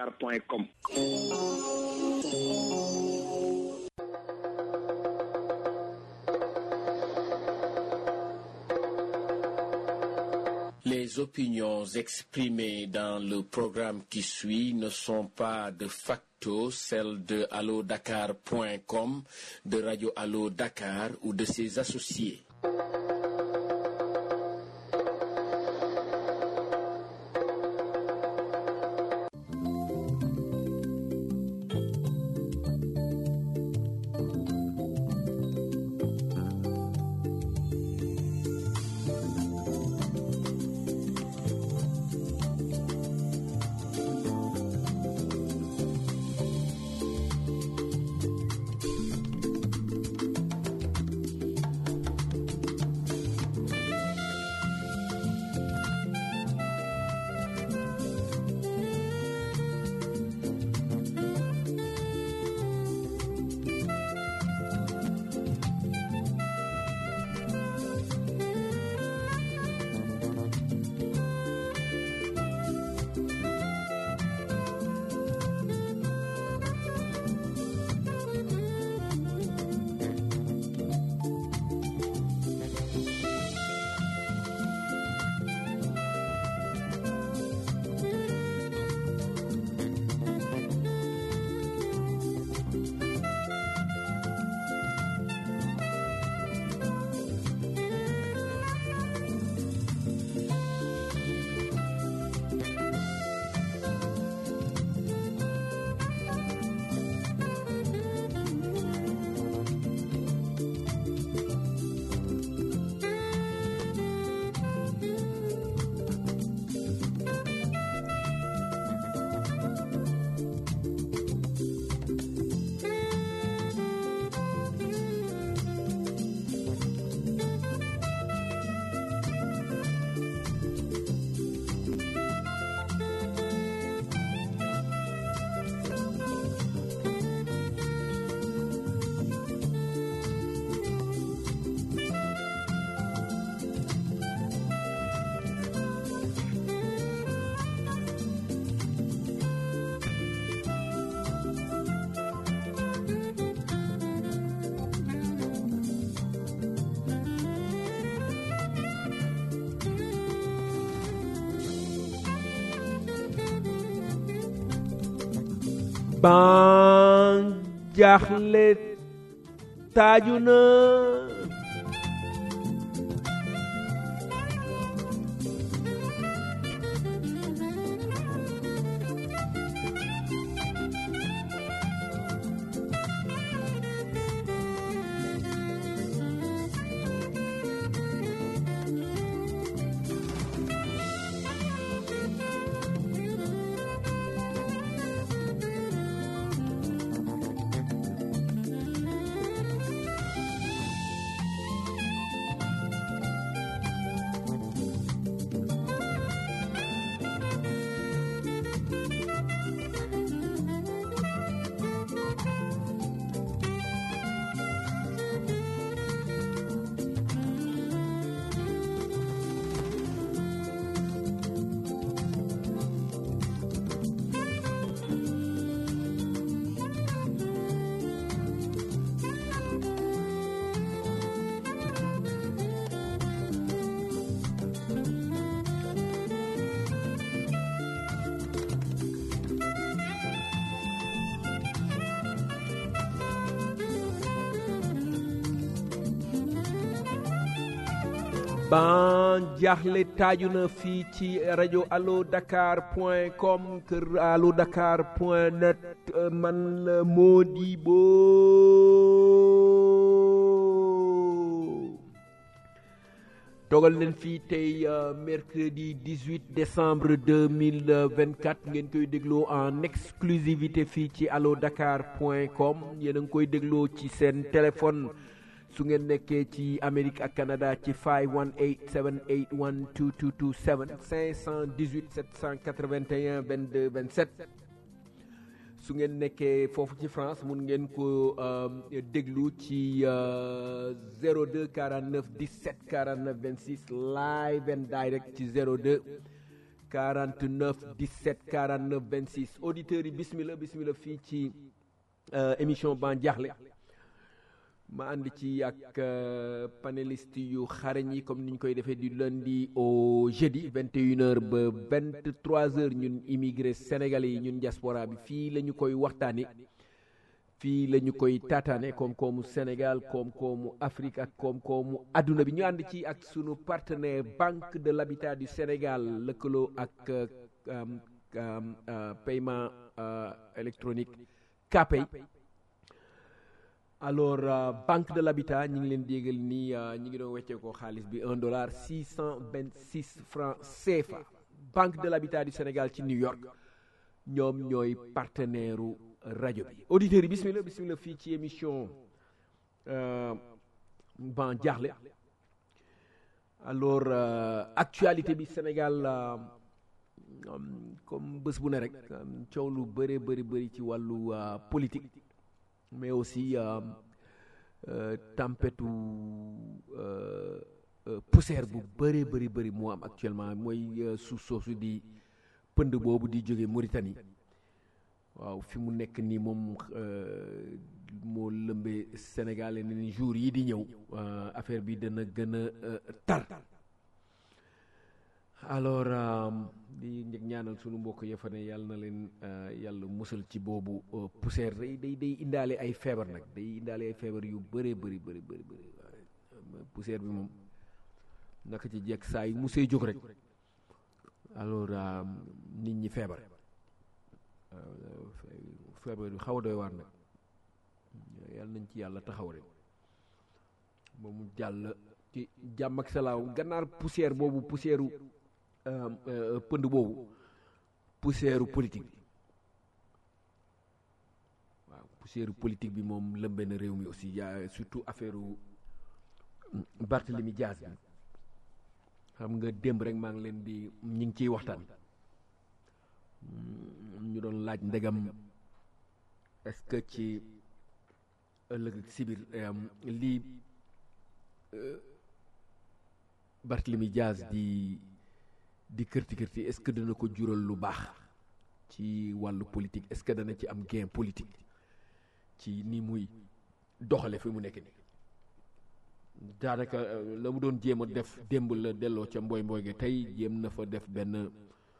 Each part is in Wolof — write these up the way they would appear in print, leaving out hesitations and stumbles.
dakar.com. Les opinions exprimées dans le programme qui suit ne sont pas de facto celles de allodakar.com, de Radio Allo Dakar ou de ses associés. ban jaaxle taaju na ban jaaxle taaju na fii ci rajo allo dakar.com kër allo dakar.net man la Modibo dogal leen fii tey mercredi 18 décembre 2024 ngeen koy dégloo en exclusivité fii ci allo dakar.com yéen a ngi koy dégloo ci seen téléphone su ngeen nekkee ci Amérique ak Canada ci 518 781 2227 518 781 22 27 su ngeen nekkee foofu ci France mun ngeen ko déglu ci 02 49 17 49 26 live and direct ci 02 49 17 49 26 auditeurs yi bismillah fii ci émission Ban Diakhli ma ànd ci ak panéliste yu xarañ yi comme ni ñu koy defee du lundi au jeudi 21h ba 23h ñun immigré sénégalais yi ñun diaspora bi fii la ñu koy waxtaane fii la ñu koy taataane koom-koomu Sénégal koom-koomu Afrique ak koom-koomu adduna bi ñu ànd ci ak sunu partenaire Banque de l'Habitat du Sénégal lëkkaloo ak paiement électronique KPay. Alors Banque de l'Habitat ñi ngi leen déggal ni ñi ngi doon weccee ko xaalis bi $1 626 francs CFA. Banque de l'Habitat du Sénégal ci New York ñoom ñooy partenaire u rajo bi auditeurs yi bismillah fii ci émission Ban Diakhli. Alors actualité bi Sénégal comme bés bu ne rek coow lu bëri ci wàllu politique mais aussi tempête poussière bu bëri moo am actuellement mooy suuf soosu di pënd boobu di jóge Mauritanie waaw fi mu nekk nii moom moo lëmbee Sénégal yeneen jour yi di ñëw affaire bi dana gën a tar alors di ñaanal sunu mbokk ya fa ne yàlla na leen yàlla musal ci boobu poussière day indaale ay feebar nag day indaale ay feebar yu bëri poussière bi moom naka ci jekk saa yu musee jóg rek alors nit ñi feebar yu xaw a doy waar nag yàlla nañ ci yàlla taxaw rek ba mu jàll ci jàmm ak salaam gannaaw poussière boobu poussière pënd boobu poussière politique bi waaw poussière politique bi moom lëmbe na réew mi aussi yaa surtout affaire Barthélemy Diaz bi xam nga démb rek maa ngi leen di ñu ngi ciy waxtaan ñu doon laaj ndegam est-ce que ci ëllëg ak sibir lii Barthélemy Diaz di kërti est-ce que dana ko jural lu baax ci wàllu politique est-ce que dana ci am gain politique ci ni muy doxale fi mu nekk nii daanaka la mu doon jéem a def démb la delloo ca mboy gi tey jéem na fa def benn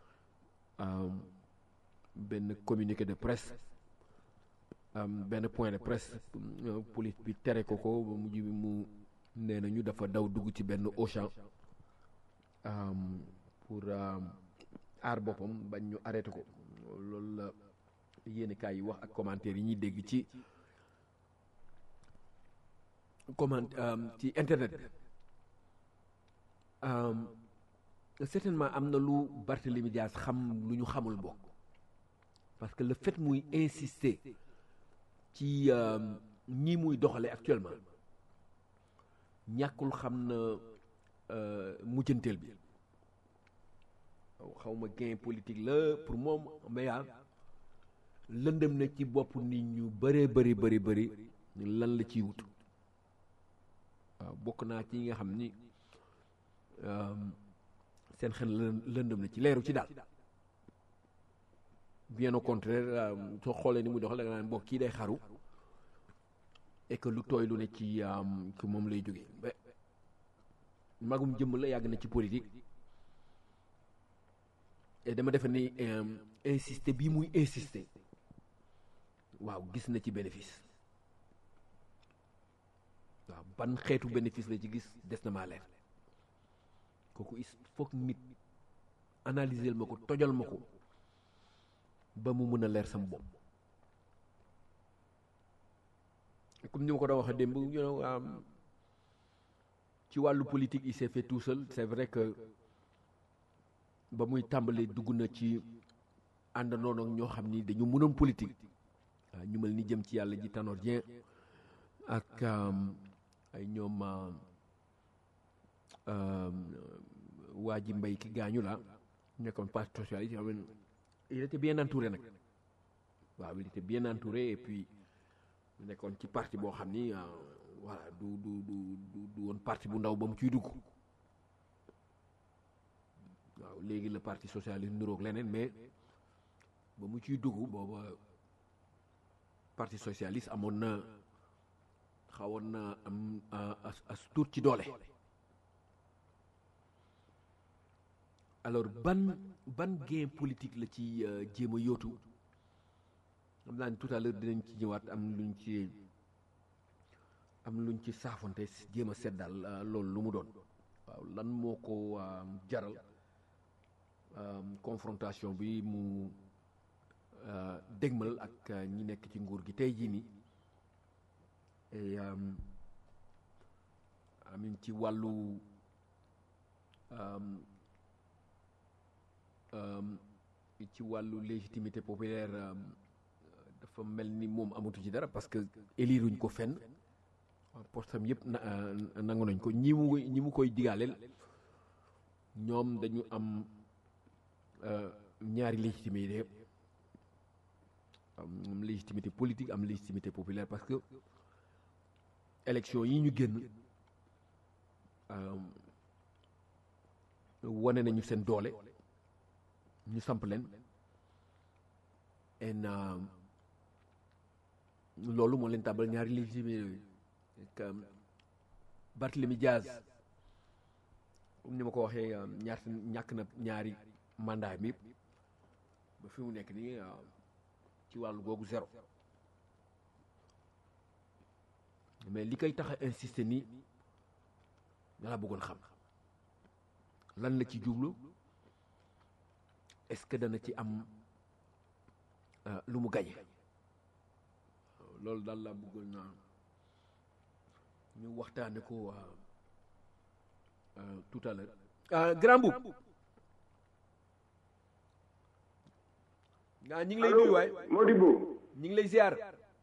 communiqué de presse benn point de presse police bi tere ko mujj bi mu nee nañu dafa daw dugg ci benn Auchan pour aar boppam bañ ñu arrêté ko loolu la yéenekaay yi wax ak commentaires yi ñuy dégg ci ci internet bi certainement am na lu Barthélemy Diaz xam lu ñu xamul bokk parce que le fait muy insister ci ñi muy doxale actuellement ñàkkul xam na mujjanteel bi xawma gain politique la pour moom mais lëndëm na ci bopp nit ñu bëree bëri lan la ciy wut waaw bokk naa ci nga xam ni seen xel lëndëm na ci leeru ci daal bien au contraire soo xoolee ni muy doxal da nga naan bokk kii day xaru et que lu tooy lu ne ci moom lay jógee magum jëmm la yàgg na ci politique et dama defe ni insister bii muy insister waaw gis na ci bénéfice waaw ban xeetu bénéfice la ci gis des na maa leer kooku il faut que nit analyser ma ko tojal ma ko ba mu mën a leer sama bopp comme ni ma ko doon waxee démb ci wàllu politique il s'est fait tout seul c'est vrai que ba muy tàmbalee dugg na ci àndandoo ak ñoo xam ni dañu mënoon politique waaw ñu mel ni jëm ci yàlla ji Tanor Dieng ak ay ñoom waa ji mbay ki gaañu la nekkoon parti socialiste il était bien entouré nag waaw il était bien entouré et puis nekkoon ci parti boo xam ni voilà du woon parti bu ndaw ba mu ciy dugg waaw léegi le parti socialiste niroog leneen mais ba mu ciy dugg booba parti socialiste amoon na xawoon na am as tuut ci doole. alors ban gain politique la ci jéem a yóotu xam naa ni tout à l'heure dinañ ci ñëwaat am luñ ci saafonte jéem a seddal loolu lu mu doon waaw lan moo ko jaral confrontation bi mu dégmal ak ñi nekk ci nguur gi tey jii nii et amin ci wàllu légitimité populaire dafa mel ni moom amatu ci dara parce que éliruñ ko fenn postam yëpp nangu nañ ko ñi mu koy digaaleel ñoom dañu am ñaari légitimité yëpp am légitimité politique am légitimité populaire parce que élection yi ñu génn wane nañu seen doole ñu samp leen en loolu moo leen tàbbal ñaari légitimité Barthélemy Diaz comme ni ma ko waxee ñàkk na ñaari mandat mi ba fi mu nekk nii ci wàllu googu zéro mais li koy tax a insister nii nga bëggoon xam lan la ci jublu est-ce que dana ci am lu mu gañe loolu daal laa bëggoon naa ñu waxtaane ko tout à l'heure grand boub ñi ngi lay nuyu waay Modibo ñi ngi lay ziar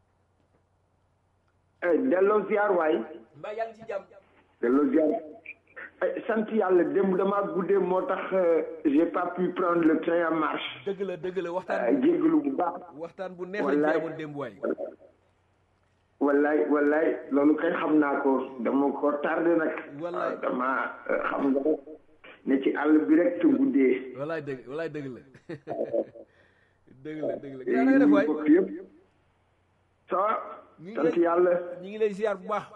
delloo ziar waay mbaa yaa ngi ci jàmm delloo ziar sant yàlla démb damaa guddee moo tax j'ai pas pu prendre le train en marche dëgg la waxtaan jéggalu bu baax waxtaan bu neex lañ ci amoon démb waay wallaay loolu kay xam naa ko dama ko tardé nag dama xam nga ne ci àll bi rek te guddee wallaay dëgg la dëgg la nga def waay yëpp ça sant yàlla ñi ngi lay ziar bu baax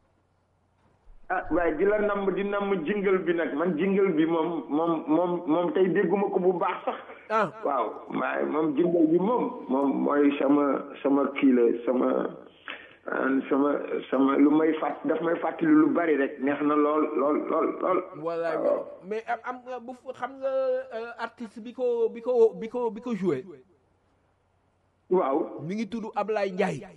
waaye di la di namm jingle bi nag man jingle bi moom tey dégguma ko bu baax sax waaw waaye moom jingle bi moom mooy sama kii la sama lu may daf may fàttali lu bari rek neex na lool. wallaay mais am nga bu xam nga artiste bi ko joué. waaw mi ngi tudd Ablaye Ndiaye.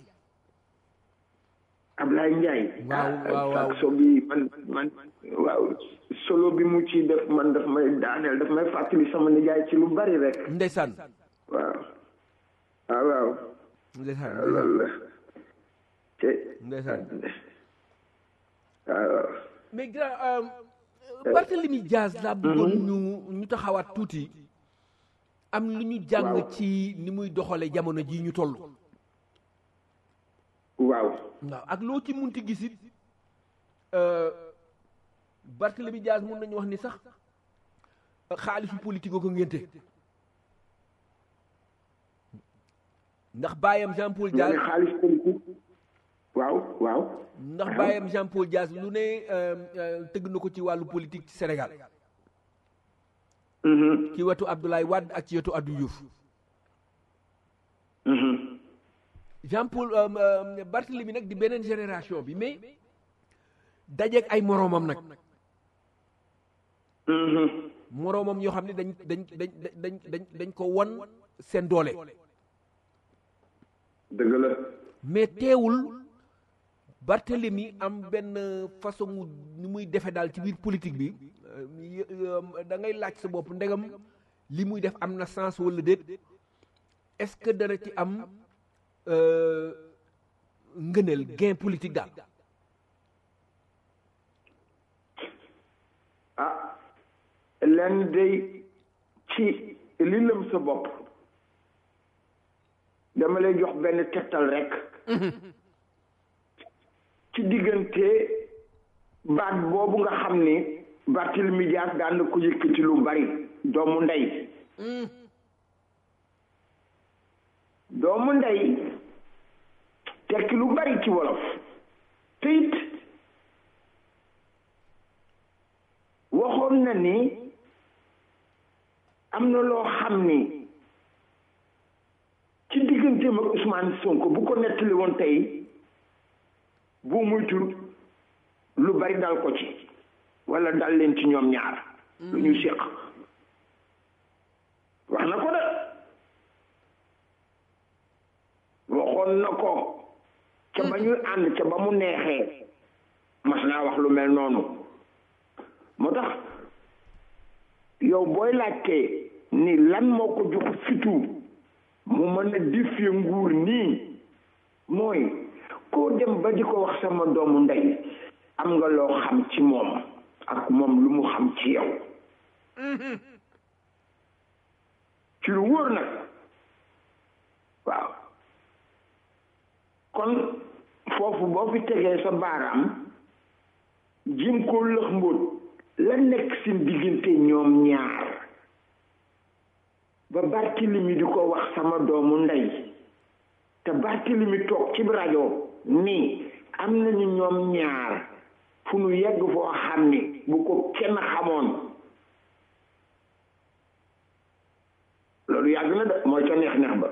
Ablaye Ndiaye. waaw so bi man waaw solo bi mu ci def man daf may daaneel daf may fàttali sama nijaay ci lu bari rek. ndeysaan. waaw. ndeysaan loolu la. ndeysaan. waaw. mais grand Barthélemy Diaz laa bëggoon ñu taxawaat tuuti am lu ñu jàng ci ni muy doxale jamono ji ñu toll. waaw ak loo ci munti gisit Barthélemy Diaz mun nañu wax ni sax xaalisu politique ko ngénte ndax baayam Jean Paul Diaz xaalis politique waaw ndax baayam Jean Paul Diaz lu ne tëgg na ko ci wàllu politique ci Sénégal ci wetu Abdoulaye Wade ak ci wetu Abdou Diouf Jean Paul Barthélemy nag di beneen génération bi mais dajeeg ay moroomam nag moroomam yoo xam ne dañ ko won seen doole dëgg la mais teewul Barthélemy am benn façon ni muy defe daal ci biir politique bi da ngay laaj sa bopp ndegam li muy def am na sens wala déet est-ce que dana ci am ngëneel gain politique daal. lenn day ci li lëm sa bopp dama lay jox benn tegtal rek ci diggante baat boobu nga xam ni Barthélemy Diaz daan na ko yëkkati lu bari doomu ndey doomu ndey tekki lu bari ci wolof te it waxoon na ni am na loo xam ni ci digganteem ak Ousmane Sonko bu ko nettali woon tey bu muytul lu bari dal ko ci wala dal leen ci ñoom ñaar lu ñu séq wax na ko de waxoon na ko ca ba ñuy ànd ca ba mu neexee mas naa wax lu mel noonu moo tax yow booy laajtee ni lan moo ko jox fitu mu mën a défier nguur nii mooy koo dem ba di ko wax sama doomu ndey am nga loo xam ci moom ak moom lu mu xam ci yow ci lu wóor nag waaw kon foofu boo fi tegee sa baaraam jim koo lëx mbóot la nekk seen diggante ñoom ñaar ba Barthélemy di ko wax sama doomu ndey te Barthélemy toog ci rajo nii am nañu ñoom ñaar fu nu yegg foo xam ni bu ko kenn xamoon loolu yàgg na de mooy ca neex neex ba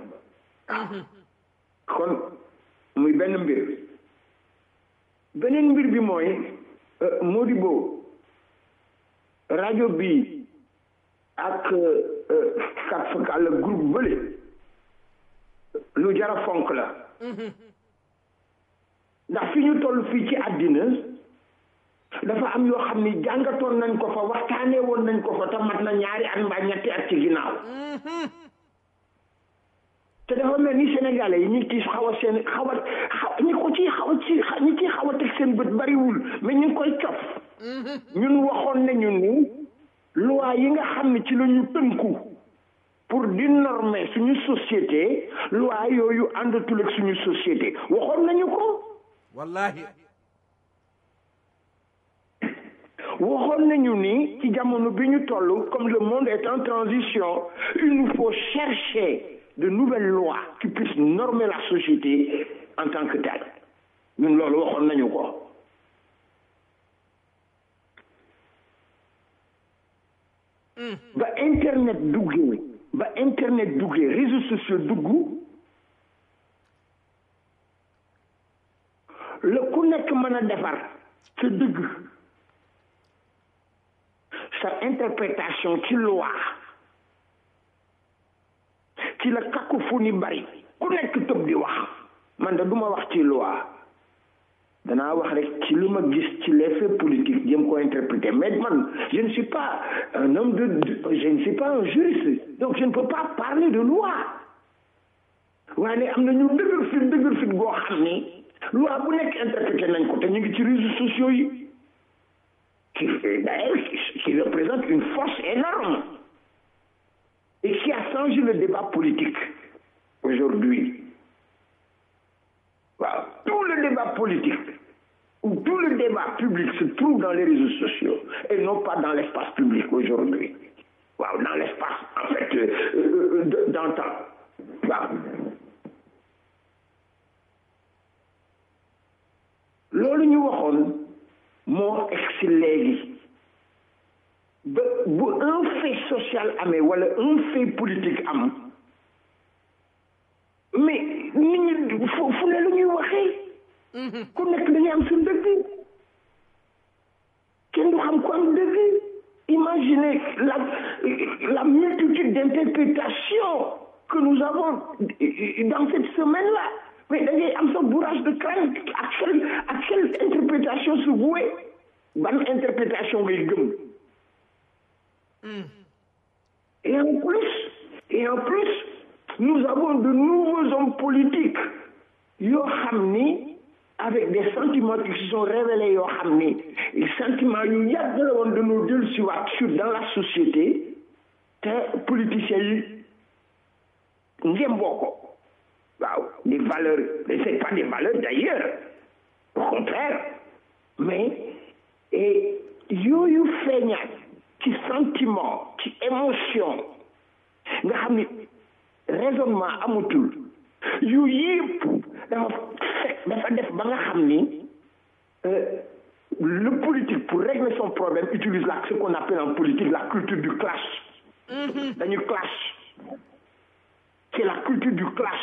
kon muy benn mbir beneen mbir bi mooy Modibo rajo bi ak kat fakal la groupe bële lu jara fonk la ndax fi ñu toll fii ci àddina dafa am yoo xam ni jàngatoon nañ ko fa waxtaanee woon nañ ko fa te mat na ñaari at mbaa ñetti at ci ginnaaw te dafa mel ni sénégalais yi ñi ci xaw a seen ñi ko ci xaw a ci ñi ci xaw a teg seen bët bariwul mais ñu ngi koy cof ñun waxoon nañu ni loi yi nga xam ne ci la ñu tënku pour di normer suñu société loi yooyu àndatul ak suñu société waxoon nañu ko wallahi waxoon nañu ni ci jamono bi ñu toll comme le monde est en transition il nous faut chercher de nouvelles lois qui puissent normer la société en tant que telle ñun loolu waxoon nañu ko ba internet duggee réseaux sociaux dugg la ku nekk mën a defar sa dëgg sa interprétation ci loi ci la cacophonie bari ku nekk tëb di wax man da duma wax ci loi danaa wax rek ci li ma gis ci les faits politiques jéem ko interpréter mais man je ne suis pas un homme je ne suis pas un juriste donc je ne peux pas parler de loi waaye am na ñu dëgër fit goo xam ni loi bu nekk interprété nañ ko te ñu ngi ci réseaux sociaux yi qui représente une force énorme et qui a changé le débat politique aujourd'hui. Wow. Tout le débat politique ou tout le débat public se trouve dans les réseaux sociaux et non pas dans l'espace public aujourd'hui. Wow. Dans l'espace, en fait, d'antan. Wow. loolu ñu waxoon moo egsi léegi ba bu un fait social amee wala un fait politique am mais nit ñi fu ne lu ñuy waxee ku nekk dañuy am suñu dëgg kenn du xam ku am dëgg imaginez la multitude d'interprétations que nous avons dans cette semaine-là. Mais da ngay am sa bourrage de crâne ak quelle interprétation se vouer ban interprétation ngay gëm et en plus nous avons de nouveaux hommes politiques yoo xam ni avec des sentiments qui se sont révélés yoo xam ni sentiments yu yàgg la woon dañoo dellu si waat sur dans la société te politiciens yi ngeen bokk waaw des valeurs c'est pas des valeurs d'ailleurs au contraire mais et yooyu feeñaat ci sentiment ci émotion nga xam ni raisonnement amatul yu yëpp dafa def ba nga xam ni le politique pour régler son problème utilise ce qu'on appelle en politique la culture du clash. dañu clash. C'est la culture du clash.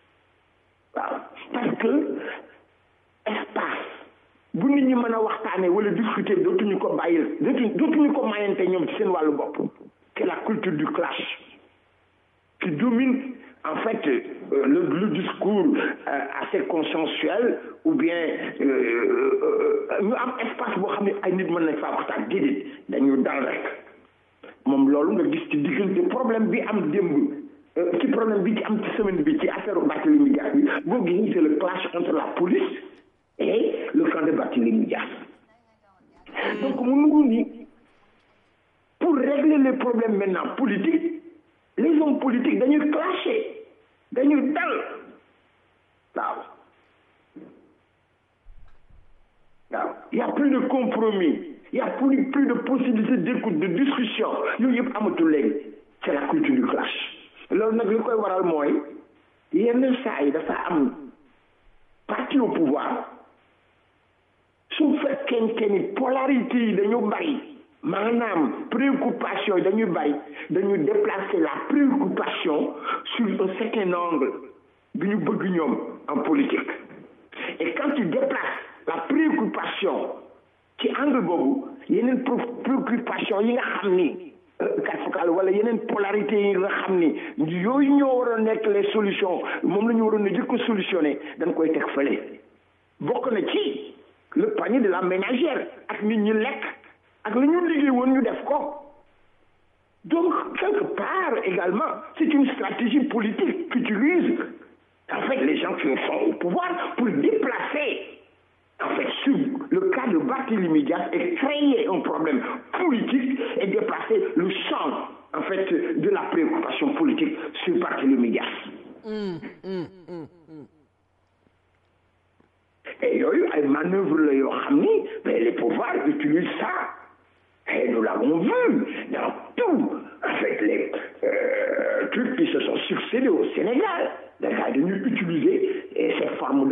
Parce que espace bu nit ñi mën a waxtaanee wala discuter dootuñu ko bàyyil dootuñu ko mayante ñoom ci seen wàllu bopp. C'est la culture du clash qui domine en fait le discours assez consensuel ou bien ñu am espace boo xam ne ay nit mën nañ faa waxtaan déedéet dañu dal rek moom loolu nga gis ci diggante problème bi am démb ci problème bi ci am ci semaine bi ci affaire Barthélémy Dias bi boo gis c'est le clash entre la police et le camp de Barthélémy Dias donc mu ngi ni pour régler les problèmes maintenant politiques les hommes politiques dañuy clasher dañuy dal waaw il y a plus de compromis il y a plus de possibilité d'écoute de discussion yooyu yëpp amatul léegi c'est la culture du clash loolu nag li koy waral mooy yenn saa yi dafa am parti au pouvoir su fekkente ni polarité yi dañu bari maanaam préoccupation yi dañuy bari dañu déplacer la préoccupation sur un certain angle bi ñu bëgg ñoom en politique et quand tu déplaces la préoccupation ci angle boobu yeneen préoccupation yi nga xam ni kàttan wala yeneen polarité yi nga xam ni yooyu ñoo waroon nekk les solutions moom la ñu waroon a jëkk solutionner dañ koy teg fële bokk na ci le panier de la ménagère ak nit ñi lekk ak la ñu liggéey woon ñu def ko donc quelque part également c'est une stratégie politique qu'utilisent en fait les gens qui sont au pouvoir pour déplacer en fait sur le cas de Barthélémy Dias et créer un problème politique et déplacer le champ en fait de la préoccupation politique sur Barthélémy Dias. Et yooyu ay manœuvres la yoo xam ni mais les pouvoirs utilisent ça et nous l'avons vu dans tout en fait les trucs qui se sont succédés au Sénégal. D'accord, dañuy utiliser ces formes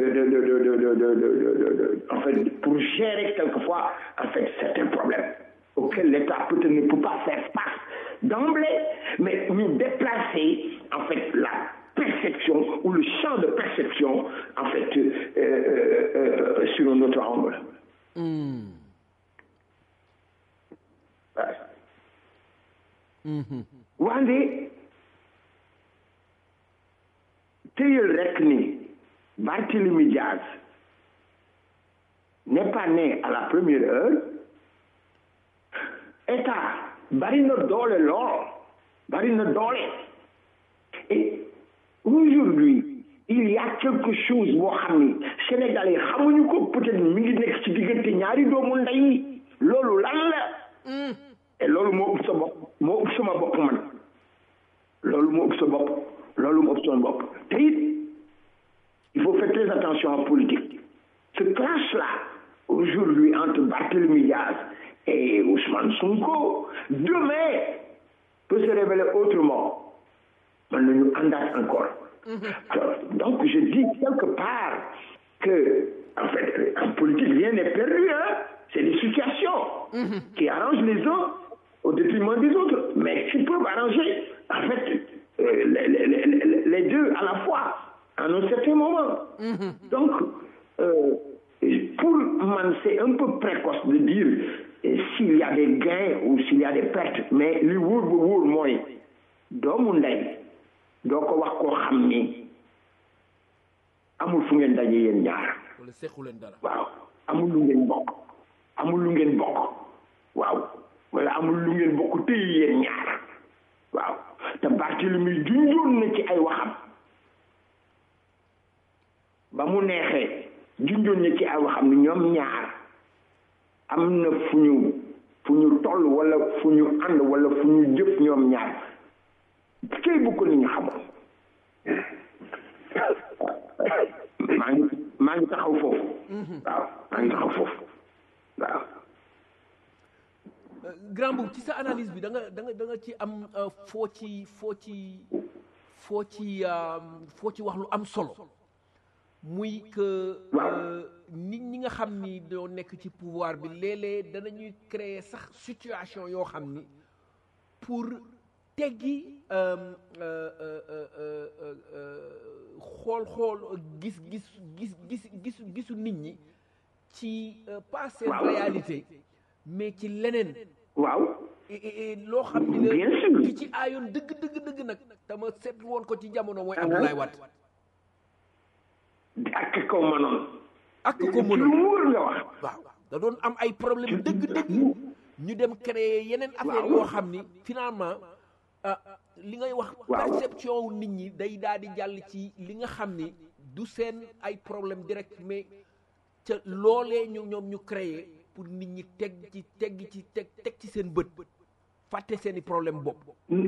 en fait pour gérer quelquefois en fait certains problèmes auxquels l'État peut-être ne peut pas faire face d'emblée, mais nous déplacer en fait la perception ou le champ de perception en fait sur un autre angle. Wande téyel rek ni Barthélémy Dias n'est pas né à la première heure. État bari na doole lool bari na doole et aujourd'hui il y a quelque chose boo xam ni Sénégalais xamuñu ko peut-être mi ngi nekk ci diggante ñaari doomu ndey yi loolu lan la et loolu moo ëpp sa bopp moo ëpp sama bopp man loolu moo ëpp sa bopp loolu moo ëpp sama bopp te it il faut faire très attention en politique ce clash-là aujourd'hui entre Barthélémy Dias et Ousmane Sonko demain peut se révéler autrement mën nañu àndaat encore. Alors, donc je dis quelque part que en fait en politique rien n'est perdu c'est des situations qui arrangent les uns au détriment des autres mais qui peuvent arranger en fait les deux à la fois à un certain moment. Donc pour man c'est un peu précoce de dire s'il y a des gains ou s'il y a des pertes mais li wóor ba wóor mooy doomu ndey doo ko wax koo xam ni amul fu ngeen daje yéen ñaar waaw amul lu ngeen bokk waaw wala amul lu ngeen bokk téye yéen ñaar waaw te Barthélémy junjoon na ci ay waxam ba mu neexee junjoon na ci ay waxam ni ñoom ñaar am na fu ñu toll wala fu ñu ànd wala fu ñu jëf ñoom ñaar kay bu ko nit ñi xamoon maa ngi taxaw foofu waaw maa ngi taxaw foofu waaw grand boub ci sa analyse bi da nga ci am foo ci wax lu am solo muy que nit ñi nga xam ni doo nekk ci pouvoir bi léeg-léeg danañuy créer sax situation yoo xam ni pour teggi xool gisu nit ñi ci pas seen réalité mais ci leneen loo xam ni la ki ci aayoon dëgg nag dama seetlu woon ko ci jamono mooy Abdoulaye Wade ak ko mënoon lu wóor nga wax waaw da doon am ay problème dëgg ñu dem créer yeneen affaire yoo xam ni finalement li ngay wax perception wu nit ñi day daal di jàll ci li nga xam ni du seen ay problème direct mais ca loolee ñoom ñu créer pour nit ñi teg ci seen bët fàtte seeni problème bopp.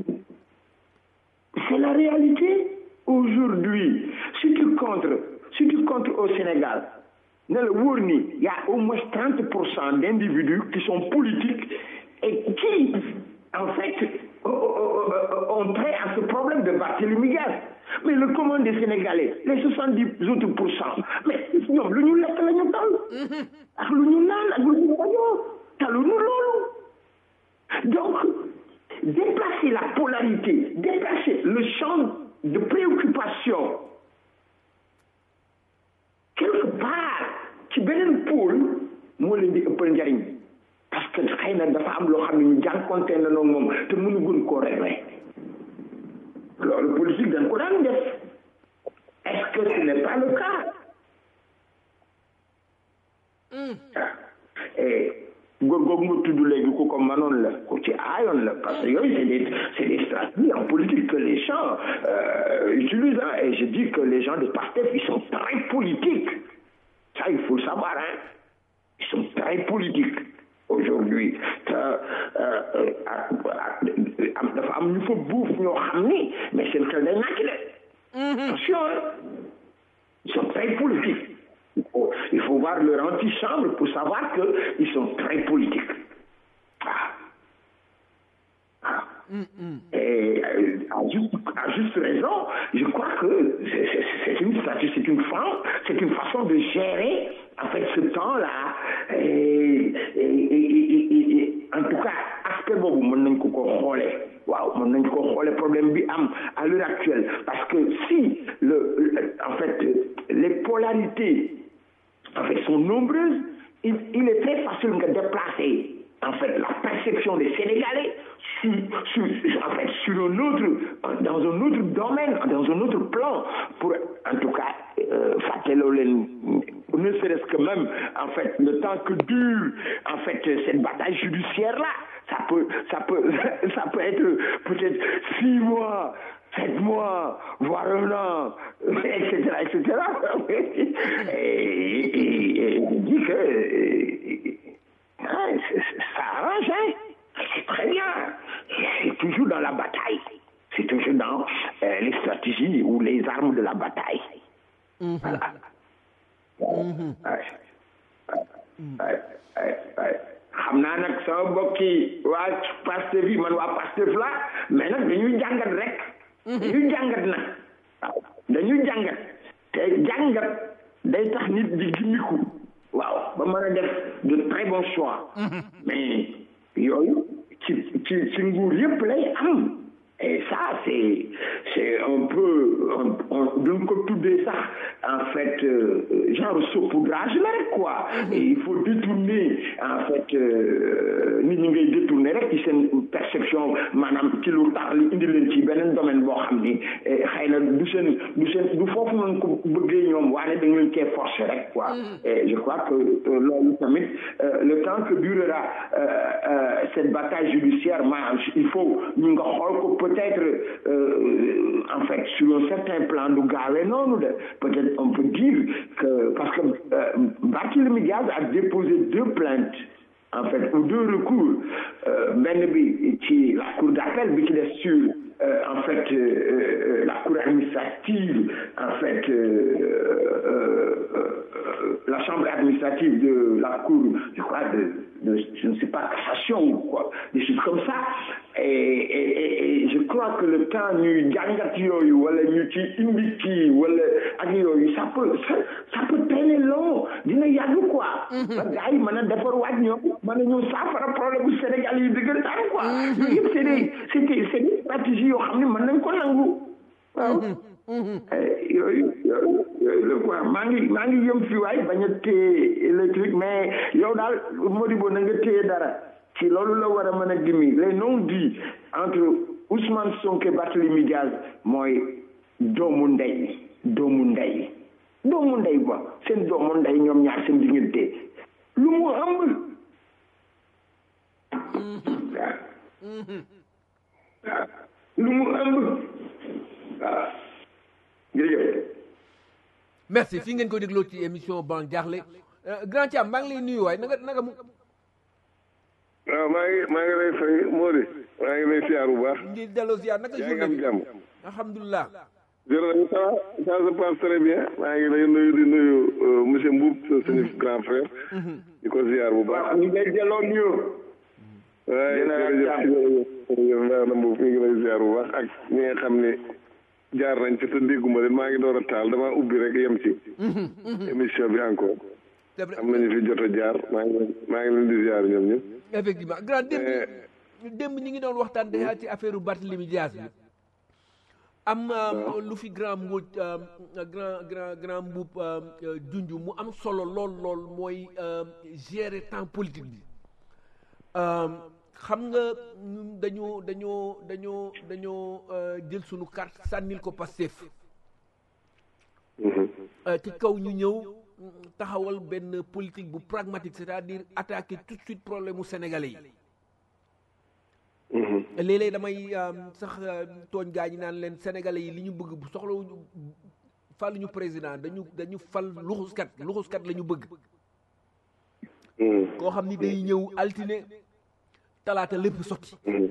C'est la réalité aujourd'hui. Si tu comptes au Sénégal, ne le wóor ni il y a au moins 30% d'individus qui sont politiques et qui en fait ont trait à ce problème de Barthélémy Dias. Mais le commun des Sénégalais, les 70 autres %, mais ñoom lu ñu lekk la ñu tal ak lu ñu naan ak lu ñu rajo taluñu loolu. Donc déplacer la polarité, déplacer le champ de préoccupation quelque part ci beneen pôle moo leen di ëppal njariñ parce que xëy na dafa am loo xam ne ñu jànkonte na noonu moom te mënu gën koo régler loolu politique dañ ko daan def. Est-ce que ce n'est pas le cas? Et góor googu nga tudd léegi ku ko mënoon la ku ci aayoon la parce que yooyu c'est des stratégies en politique que les gens utilisent et je dis que les gens de Pastef ils sont très politiques, ça il faut le savoir ils sont très politiques aujourd'hui dafa am ñu fa buuf ñoo xam ni mais seen xel day nàkk de attention ils sont très politiques. Il faut voir leur antichambre pour savoir qu'ils sont très politiques. Et à juste raison, je crois que c'est une stratégie, c'est une façon de gérer en fait ce temps-là. Et en tout cas, aspect boobu mën nañ ko xoolee. Waaw mën nañ ko xoolee problème bi am à l'heure actuelle parce que si en fait les polarités en fait sont nombreuses, il est très facile de déplacer en fait la perception des Sénégalais dans un autre domaine, dans un autre plan, pour en tout cas ne serait-ce que même en fait le temps que dure en fait cette bataille judiciaire là, ça peut être peut-être 6 mois, 7 mois, voire 1 an, etc. Et je dis que ça arrange, c'est très bien. C'est toujours dans la bataille. C'est toujours dans les stratégies ou les armes de la bataille. Voilà. xam naa nag sama mbokki waa Pastef yi man waa Pastef la mais nag dañuy jàngat rek. dañuy jàngat nag waaw dañuy jàngat te jàngat day tax nit di gimmiku waaw ba mën a def de très bons choix. mais yooyu ci nguur yëpp lay am. Et ça, c'est un peu, duñ ko tuddee sax en fait genre saupoudrage la rek quoi. Et il faut détourner en fait nit ñi ngay détourner rek ci seen perception maanaam ci lu tax li indi leen ci beneen domaine boo xam ni xëy na du foofu noonu ko bëggee ñoom waaye dañ leen cee forcer rek quoi. Et je crois que loolu tamit le temps que durera cette bataille judiciaire il faut ñu nga xool ko peut-être en fait sur un certain plan du gaawee noonu de peut-être on peut dire que parce que Barthélémy Dias a déposé 2 plaintes en fait ou 2 recours benn bi ci la cour d'appel bi ci des sur en fait la cour administrative en fait la chambre administrative de la cour, je crois, je ne sais pas, cassation ou quoi, des choses comme ça. Et je crois que le temps ñu jàngat yooyu wala ñu ci indi kii wala ak yooyu ça peut traîner long dina yàgg quoi. gars yi mën a defar waaj ñoom mën a ñëw saafara problème bu Sénégal yi dëggantaan quoi. yooyu yëpp c'est des stratégies yoo xam ne mën nañ ko nangu waaw. yooyu la quoi maa ngi yëm fi waay bañ a téye électrique mais yow daal Modibo na nga téye dara ci loolu la war a mën a gimi les non-dits entre Ousmane Sonko et Barthélémy Diaz mooy doomu ndey ba seen doomu ndey ñoom ñaar seen diggante lu mu ëmb lu mu ëmb waaw jërëjëf. merci fi ngeen ko dégloo ci émission Ban Diakhli grand Thiam maa ngi lay nuyu waay nanga mu. waaw maa ngi lay fay Mody maa ngi lay siyaar bu baax. di delloo siyaar naka journée bi jàmm. alhamdulilah. jërëjëf ça se passe très bien maa ngi lay nuyu di nuyu monsieur Mboup suñu grand frère. di ko siyaar bu baax. waaw ñu ngi lay delloo nuyu. waaye jërëjëf na Mboup mi ngi lay siyaar bu baax ak ñi nga xam ne jaar nañ ci te dégguma leen maa ngi door a taal dama ubbi rek yem ci émission bi encore am nañu fi jot a jaar maa ngi leen di ziar ñoom ñëpp. effectivement grand démb ñi ngi doon waxtaan déjà ci affaire Barthélémy Diaz bi am lu fi grand Mbodj grand Mboup junj mu am solo lool mooy gérer temps politique bi xam nga dañoo jël sunu carte sànnil ko Pastef ci kaw ñu ñëw taxawal benn politique bu pragmatique c'est-à-dire attaquer tout de suite problème mu sénégalais yi. léeg-léeg damay sax tooñ gaa ñi naan leen sénégalais yi li ñu bëgg bu soxlawuñu faluñu président dañu fal luxuskat la ñu bëgg. koo xam ni day ñëw altine talaata lépp sotti.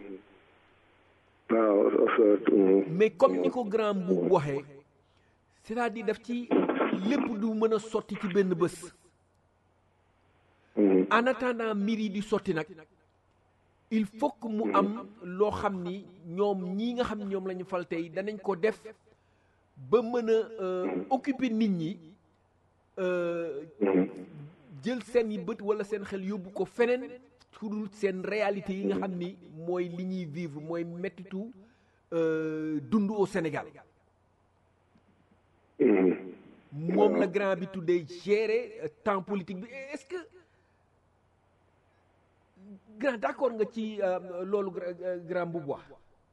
mais comme ni ko grand Mboup waxee c'est-à-dire daf ci lépp du mën a sotti ci benn bés. en attendant mbir yi di sotti nag il faut que mu am loo xam ni ñoom ñii nga xam ñoom la ñu fal tey danañ ko def ba mën a occuper nit ñi jël seen yi bët wala seen xel yóbbu ko feneen surtout seen réalité yi nga xam ni mooy li ñuy vivre mooy mettitu dund au Sénégal. moom la grand bi tuddee gérer temps politique bi est-ce que grand d'accord nga ci loolu grand bu wax.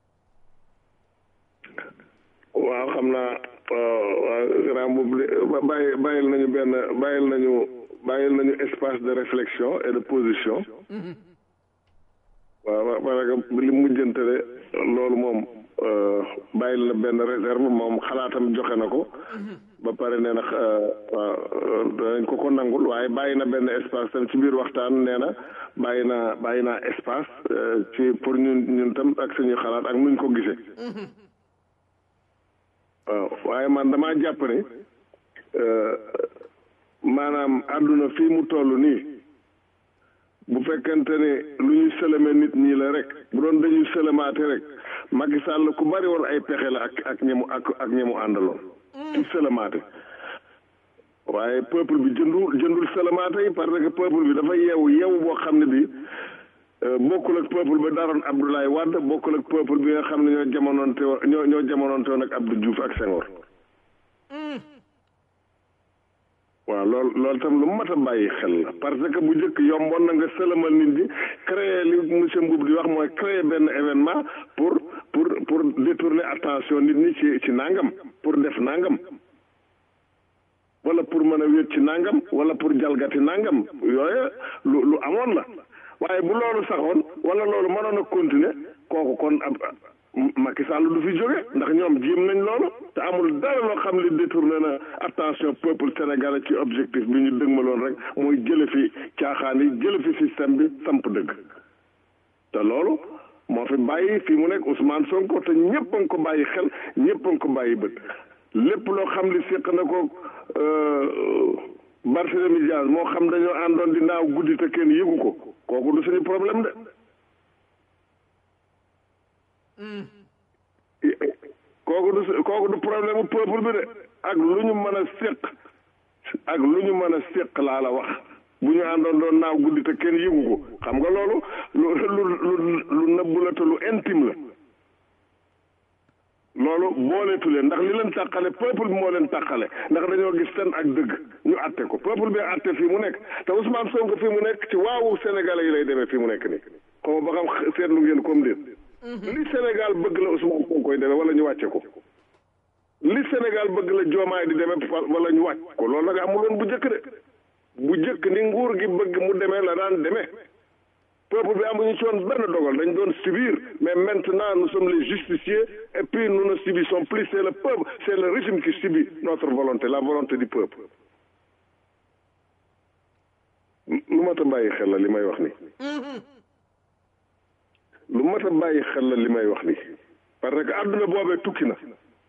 waaw xam naa grand boobu bàyyil nañu espace de réflexion et de position. waaw parce que li mujjantale loolu moom bàyyil na benn réserve moom xalaatam joxe na ko. ba pare nee na danañ ko nangul waaye bàyyi na benn espace tam ci biir waxtaan nee na bàyyi naa espace ci pour ñun tam ak suñuy xalaat ak nuñ ko gisee. waaw waaye man damaa jàpp ne maanaam àdduna fii mu toll nii bu fekkente ne lu ñu sëlëme nit ñi la rek bu doon dañuy sëlëmaate rek Macky Sall ku bari woon ay pexe la ak ñemu àndaloon ci sëlëmaate waaye peuple bi jëndul sëlëmaate yi parce que peuple bi dafa yeewu boo xam ne bi bokkul ak peuple ba daroon Abdoulaye Wade bokkul ak peuple bi nga xam ne ñoo jamonoonte woon ak Abdou Diouf ak Senghor. waaw loolu tam lu mat a bàyyi xel la parce que bu njëkk yomboon na nga sëlëmal nit ñi créer li monsieur Mboup di wax mooy créer benn événement pour détourner attention nit ñi ci nangam pour def nangam wala pour mën a wéet ci nangam wala pour jalgati nangam yooyu lu amoon la waaye bu loolu saxoon wala loolu mënoon a continuer kooku kon Macky Sall du fi jóge ndax ñoom jéem nañ loolu te amul dara loo xam li détourné na attention peuple sénégalais ci objectif bi ñu dëgmaloon rek mooy jële fi caaxaan yi jële fi système bi samp dëgg te loolu moo fi bàyyi fi mu nekk Ousmane Sonko te ñëpp a ngi ko bàyyi xel ñëpp a ngi ko bàyyi bët lépp loo xam li séq na ko Barthélemy Diaz moo xam dañoo àndoon di naaw guddi te kenn yëgu ko kooku du suñu problème de kooku du problème mu peuple bi de ak lu ñu mën a séq laa la wax bu ñu àndoon doon naaw guddi te kenn yëgu ko xam nga loolu lu nëbbu la te lu intime la loolu booleetu leen ndax li leen tàqale peuple bi moo leen tàqale ndax dañoo gis fen ak dëgg ñu àtte ko peuple bi àtte fii mu nekk te Ousmane Sonko fii mu nekk ci waawu sénégalais yi lay demee fii mu nekk nii xaw ma ba xam seetlu ngeen comme déet li Sénégal bëgg la Ousmane Sonko koy demee wala ñu wàcce ko li Sénégal bëgg la Diomaye di demee wala ñu wàcc ko loolu nag amuloon bu njëkk de bu njëkk ni nguur gi bëgg mu demee la daan demee peuple bi amuñu ci woon benn dogal dañ doon subir mais maintenant nous sommes les justiciers et puis nous ne subissons plus c'est le peuple c'est le régime qui subit notre volonté la volonté du peuple lu mat a bàyyi xel la li may wax ni lu mat a bàyyi xel la li may wax ni parce que àdduna boobee tukki na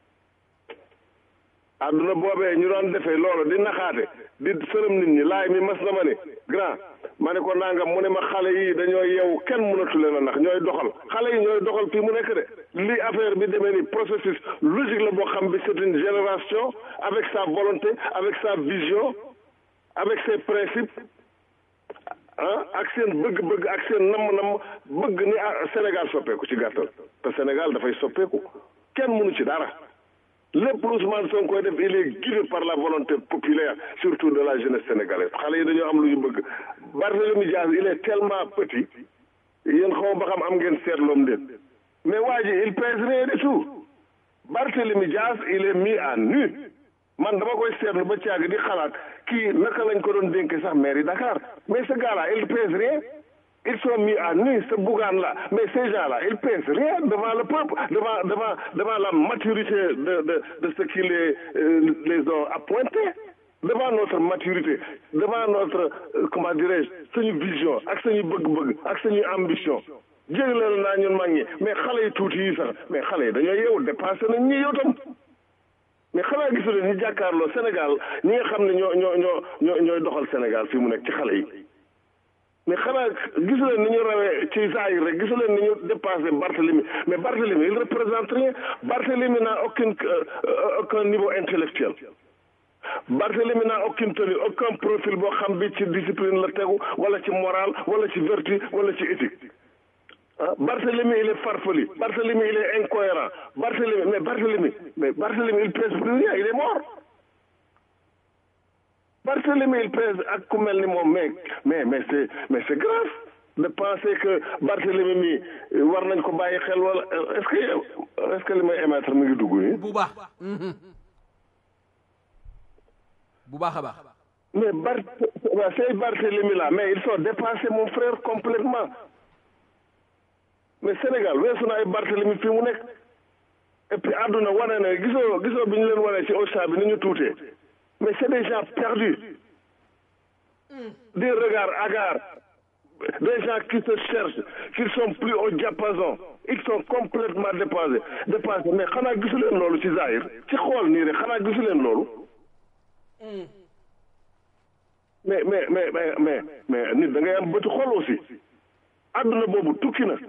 àdduna boobee ñu doon defee loolu di naxaate di sërëm nit ñi laay mi mas na ma ne grand ma ne ko nangam mu ne ma xale yi dañoo yeewu kenn mënatu leen a nax ñooy doxal xale yi ñooy doxal fii mu nekk de li affaire bi demee ni processus logique la boo xam bi c'est une génération avec sa volonté avec sa vision avec ses principes ak seen bëgg-bëgg ak seen namm-namm bëgg ni Sénégal soppeeku ci gàttal te Sénégal dafay soppeeku kenn mënu ci dara lépp lu Ousmane Sonko def il est guidé par la volonté populaire surtout de la jeunesse sénégalaise xale yi dañoo am lu ñu bëgg Barthélemy Diaz il est tellement petit yéen xaw ba xam am ngeen seetloom déet mais waa ji il pèse rien du tout Barthélemy Diaz il est mis à nu man dama koy seetlu ba caag di xalaat kii naka lañ ko doon dénk sax mairie Dakar mais ce gars-là il pèse rien ils sont mis à nu ce Bougane-là mais ces gens-là ils pèsent rien devant le peuple devant la maturité de ce qui les ont appointés devant notre maturité devant notre comment dirais-je suñu vision ak suñu bëgg-bëgg ak suñu ambition jégleel naa ñun mag ñi mais xale yi tuuti yi sax mais xale yi dañoo yeewu dépassé nañ ñi yow tam mais xanaa gisuleen ñu jàkkaarloo Sénégal ñi nga xam ne ñooy doxal Sénégal fii mu nekk ci xale yi mais xanaa gisuleen ni ñu rawee ci saayir rek gisuleen ni ñu dépassé Barthélemy mais Barthélemy il représente rien Barthélemy n'a aucun niveau intellectuel Barthélemy n'a aucune tenue aucun profil boo xam bi ci discipline la tegu wala ci morale wala ci vertu wala ci éthique Barthélemy il est farfelu Barthélemy il est incohérent Barthélemy il pèse plus rien il est mort Barthélemy il pèse ak ku mel ni moom mais c'est grave de penser que Barthélemy mi war nañ ko bàyyi xel wala est-ce que li may émettre mi ngi dugg nii bu baax a baax mais c'est Barthélemy là mais ils sont dépassés mon frère complètement mais Sénégal weesu na ay Barthélemy fii mu nekk et puis àdduna wane ne gisoo bi ñu leen wane ci Auchan bi ni ñu tuutee mais c'est des gens perdus des regards hagards des gens qui se cherchent qui sont plus au diapason ils sont complètement dépassés mais xanaa gisu leen loolu ci zahir ci xool nii rek xanaa gisu leen loolu mais nit da ngay am bëtu xool aussi àdduna boobu tukki na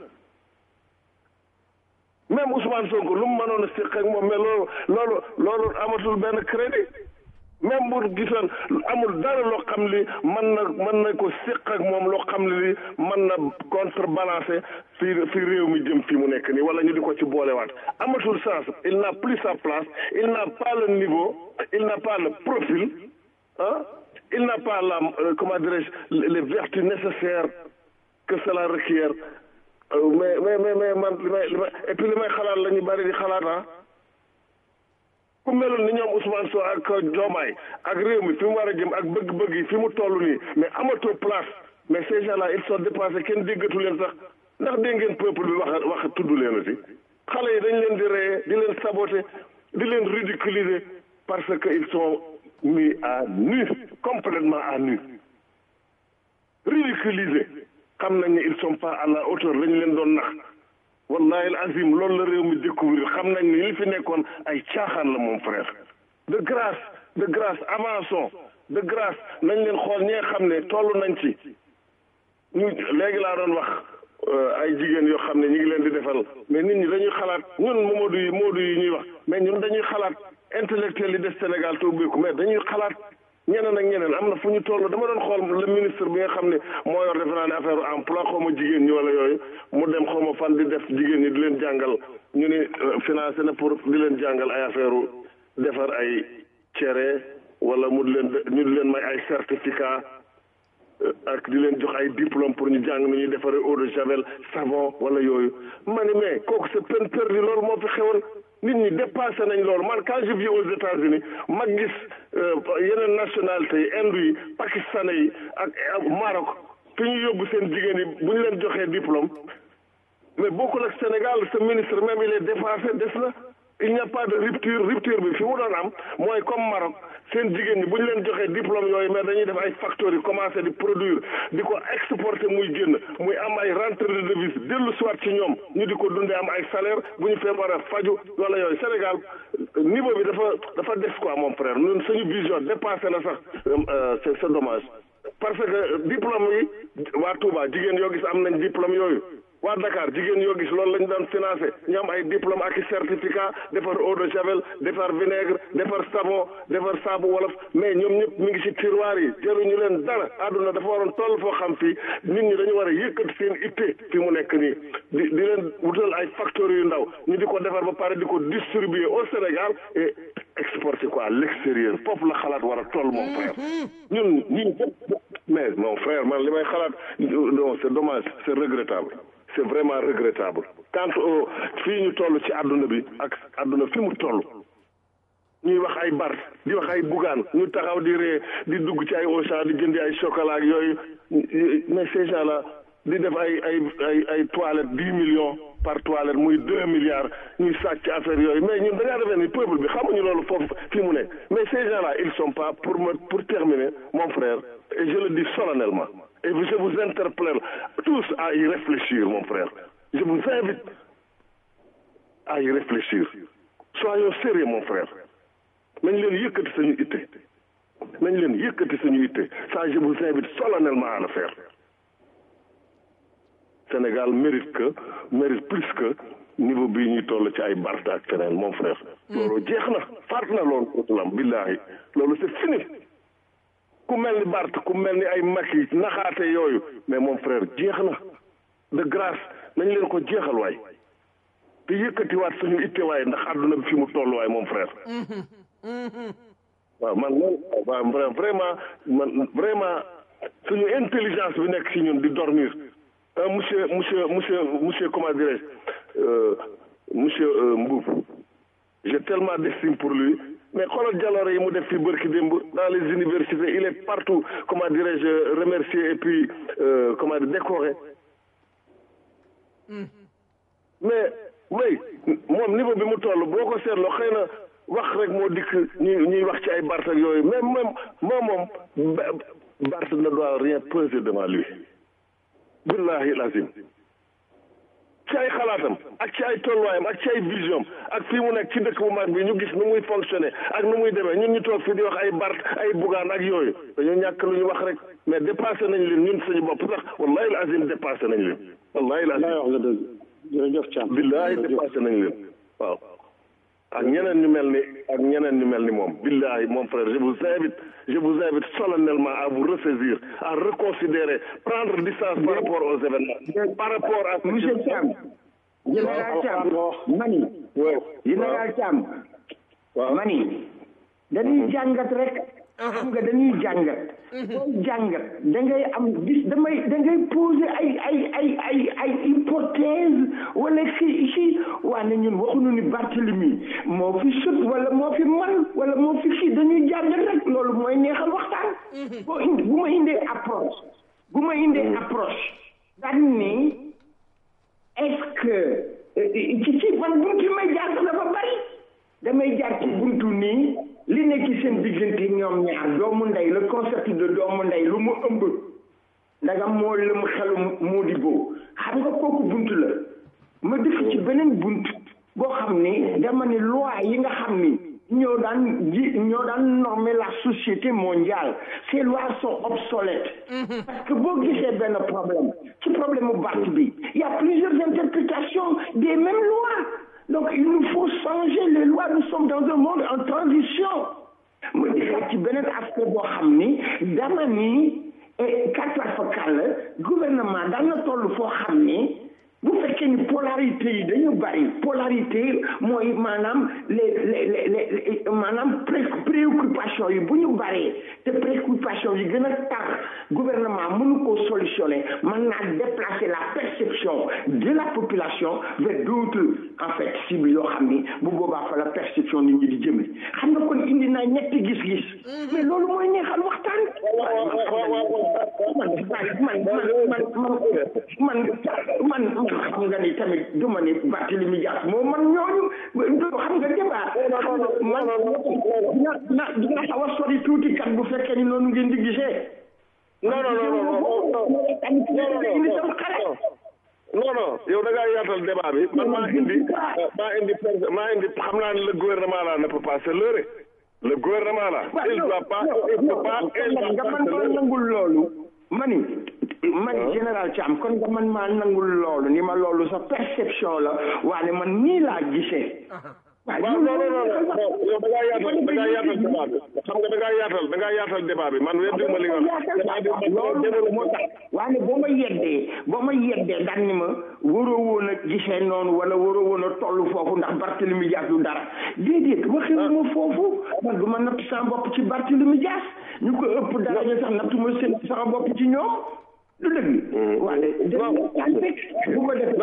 même Ousmane Sonko lu mu mënoon a séq ak moom mais loolu amatul benn crédit même bu gisoon amul dara loo xam li mën na ko séq ak moom loo xam ne li mën na contrebalancer fi réew mi jëm fii mu nekk nii wala ñu di ko ci boolewaat amatul sens il n'a plus sa place il n'a pas le niveau il n'a pas le profil il n'a pas comment dirais-je les vertus nécessaires que cela requiert mais man et puis li may xalaat la ñu bari di xalaat ku meloon ni ñoom Ousmane Sonko ak Diomaye ak réew mi fi mu war a jëm ak bëgg-bëgg yi fi mu toll nii mais amatoo place mais ces gens-là ils sont dépassés kenn déggatu leen sax ndax dégg ngeen peuple bi wax tudd leen aussi xale yi dañ leen di reye di leen saboter di leen ridiculiser parce que ils sont mis à nu complètement à nu ridiculisés xam nañ ne ils sont pas à la hauteur lañu leen doon nax wallahi al azim loolu la réew mi découvrir xam nañ ni li fi nekkoon ay caaxaan la mon frère de grâce avançons de grâce nañ leen xool ñi nga xam ne toll nañ ci ñu léegi laa doon wax ay jigéen yoo xam ne ñu ngi leen di defal mais nit ñi dañuy xalaat ñun Modou yi ñuy wax mais ñun dañuy xalaat intellectuel yi des Sénégal te ubbeeku mais dañuy xalaat ñeneen ak ñeneen am na fu ñu toll dama doon xool le ministre bi nga xam ne moo yor defe naa ne affaire emploi xaw ma jigéen ñi wala yooyu mu dem xaw ma fan di def jigéen ñi di leen jàngal ñu ni financé na pour di leen jàngal ay affaire defar ay cere wala ñu di leen may ay certificat ak di leen jox ay diplôme pour ñu jàng nu ñuy defaree eau de javel savon wala yooyu ma ni mais kooku c'est peine perdue loolu moo fi xewoon nit ñi dépassé nañ loolu man quand je vis aux États-Unis ma gis yeneen nationalité yi Inde yi pakistanais yi ak Maroc fi ñu yóbbu seen jigéen yi bu ñu leen joxee diplôme mais bokkul ak Sénégal ce ministre même il est dépassé des na il n'y a pas de rupture bi fi mu doon am mooy comme Maroc seen jigéen ñi bu ñu leen joxee diplôme yooyu mais dañuy def ay factories commencé di produire di ko exporter muy génn muy am ay rentrée de devise dellu soit ci ñoom ñu di ko dundee am ay salaire bu ñu feebaree faju wala yooyu Sénégal niveau bi dafa des quoi mon frère ñun suñu vision dépassé na sax c'est dommage parce que diplôme yi waa Touba jigéen yoo gis am nañ diplôme yooyu waa Dakar jigéen yoo gis loolu lañu daan financé ñu am ay diplôme ak i certificat defar eau de javel defar vinaigre defar savon defar saabu wolof mais ñoom ñëpp mi ngi ci tiroir yi jëruñu leen dara àdduna dafa waroon toll foo xam fii nit ñi dañu war a yëkkati seen itte fi mu nekk nii di leen wutal ay factories yu ndaw ñu di ko defar ba pare di ko distribuer au Sénégal et exporter quoi à l'extérieur foofu la xalaat war a toll mon frère ñun mais mon frère man li may xalaat non c'est dommage c'est regrettable c'est vraiment regrettable quant au fii ñu toll ci àdduna bi ak àdduna fi mu toll ñuy wax ay Bart di wax ay Bougane ñu taxaw di ree di dugg ci ay Auchan di jëndi ay chocolat ak yooyu mais ces gens là di def ay toilettes 10 millions par toilette muy 2 milliards ñuy sàcc affaire yooyu mais ñun da ngaa defee ni peuple bi xamuñu loolu foofu fi mu nekk mais ces gens là ils sont pas pour terminer mon frère et je le dis solennellement et je vous interpelle tous à y réfléchir mon frère je vous invite à y réfléchir soyons sérieux mon frère nañ leen yëkkati suñu itte nañ leen yëkkati suñu itte ça je vous invite solennellement à le faire Sénégal mérite plus que niveau bii ñuy toll ci ay Barth ak feneen mon frère loolu jeex na faat na loolu utulam billahi loolu c'est fini ku mel ni Barth ku mel ni ay Macky naxaate yooyu mais mon frère jeex na de grâce nañ leen ko jeexal waay te yëkkatiwaat suñu itte waay ndax àdduna bi fi mu toll waay mon frère waaw man loolu waaw vraiment suñu intelligence bi nekk ci ñun di dormir monsieur comment dirais-je monsieur Mboup j'ai tellement d'estime pour lui mais xoolal jaloore yi mu def fi bërki démb dans les universités il est partout comment dirais-je remercié et puis comment dire décoré mais oui moom niveau bi mu toll boo ko seetloo xëy na wax rek moo dikk ñuy wax ci ay Barth ak yooyu mais moom Barth ne doit rien peser devant lui billahi lazim ci ay xalaatam ak ci ay tolluwaayam ak ci ay vision ak fii mu nekk ci dëkk bu mag bi ñu gis nu muy fonctionner ak nu muy demee ñun ñu toog fii di wax ay Barth ay Bougane ak yooyu dañoo ñàkk lu ñu wax rek mais dépassé nañ leen ñun suñu bopp sax wallahi lazim dépassé nañ leen wallahi lazim wax nga dëgg jërëjëf Thiam billahi dépassé nañ leen waaw ak ñeneen ñu mel ni moom billahi mon frère je vous invite solennellement à vous ressaisir à reconsidérer prendre distance par rapport aux événements par rapport à monsieur Thiam général Thiam mani général Thiam mani dañuy jàngat rek xam nga dañuy jàngat booy jàngat da ngay am gis da ngay poser ay hypothèse wala si waane ñun waxuñu ni Barthélemy moo fi sut wala moo fi man wala moo fi fii dañuy jàngat rek loolu mooy neexal waxtaan bu ma indee approche daan ni est-ce que ci man buntu may jaar dafa bari damay jaar ci buntu nii li nekk ci seen diggante ñoom ñaar doomu ndey le concept de doomu ndey lu mu ëmb ndagam moo lëm xelu Modibo xam nga kooku buntu la ma def ci beneen buntu boo xam ni dama ne loi yi nga xam ni ñoo daan normer la société mondiale. Ces lois sont obsolètes. Parce que boo gisee benn problème ci problème mu Barth bi il y a plusieurs interprétations des mêmes lois. Donc il nous faut changer les lois. Nous sommes dans un monde en transition. mu gisaat ci beneen aspect boo xam ni dama ni kàttan fa kàll gouvernement daan na toll foo xam ni bu fekkee ni polarité yi dañu bari polarité mooy maanaam les maanaam préoccupation yi bu ñu baree te préoccupation yi gën a tar gouvernement mënu ko solutionner mën naa déplacer la perception de la population vers d'autres en fait cibles yoo xam ni bu boobaa fa la perception nit ñi di jëme xam nga kon indi naa ñetti gis-gis mais loolu mooy neexal waxtaan man xam nga ni tamit du ma ni Barthélémy Dias moo man ñooñu xam nga débat man dina xaw a sori tuuti kat bu fekkee ni noonu ngeen di gisee non yow da ngaa yaatal débat bi man maa indi xam naa ne le gouvernement là ne peut pas se leurrer le gouvernement là il doit pas nga man maa nangul loolu mani man général Thiam kon nga man maa nangul loolu ni ma loolu sa perception la waaye man nii laa gisee waaw non yow da ngaa yaatal débat bi xam nga da ngaa yaatal débat bi man weddi ma li nga wax loolu moo tax waaye boo ma yeddee daan ni ma waroo woon a gisee noonu wala waroo woon a toll foofu ndax Barthélémy Dias du dara déedéet waxee ma foofu man du ma natt sama bopp ci Barthélémy Dias ñu ko ëpp dara ñu sax nattu ma seen sama bopp ci ñoom du dëgg waaye bu ko defee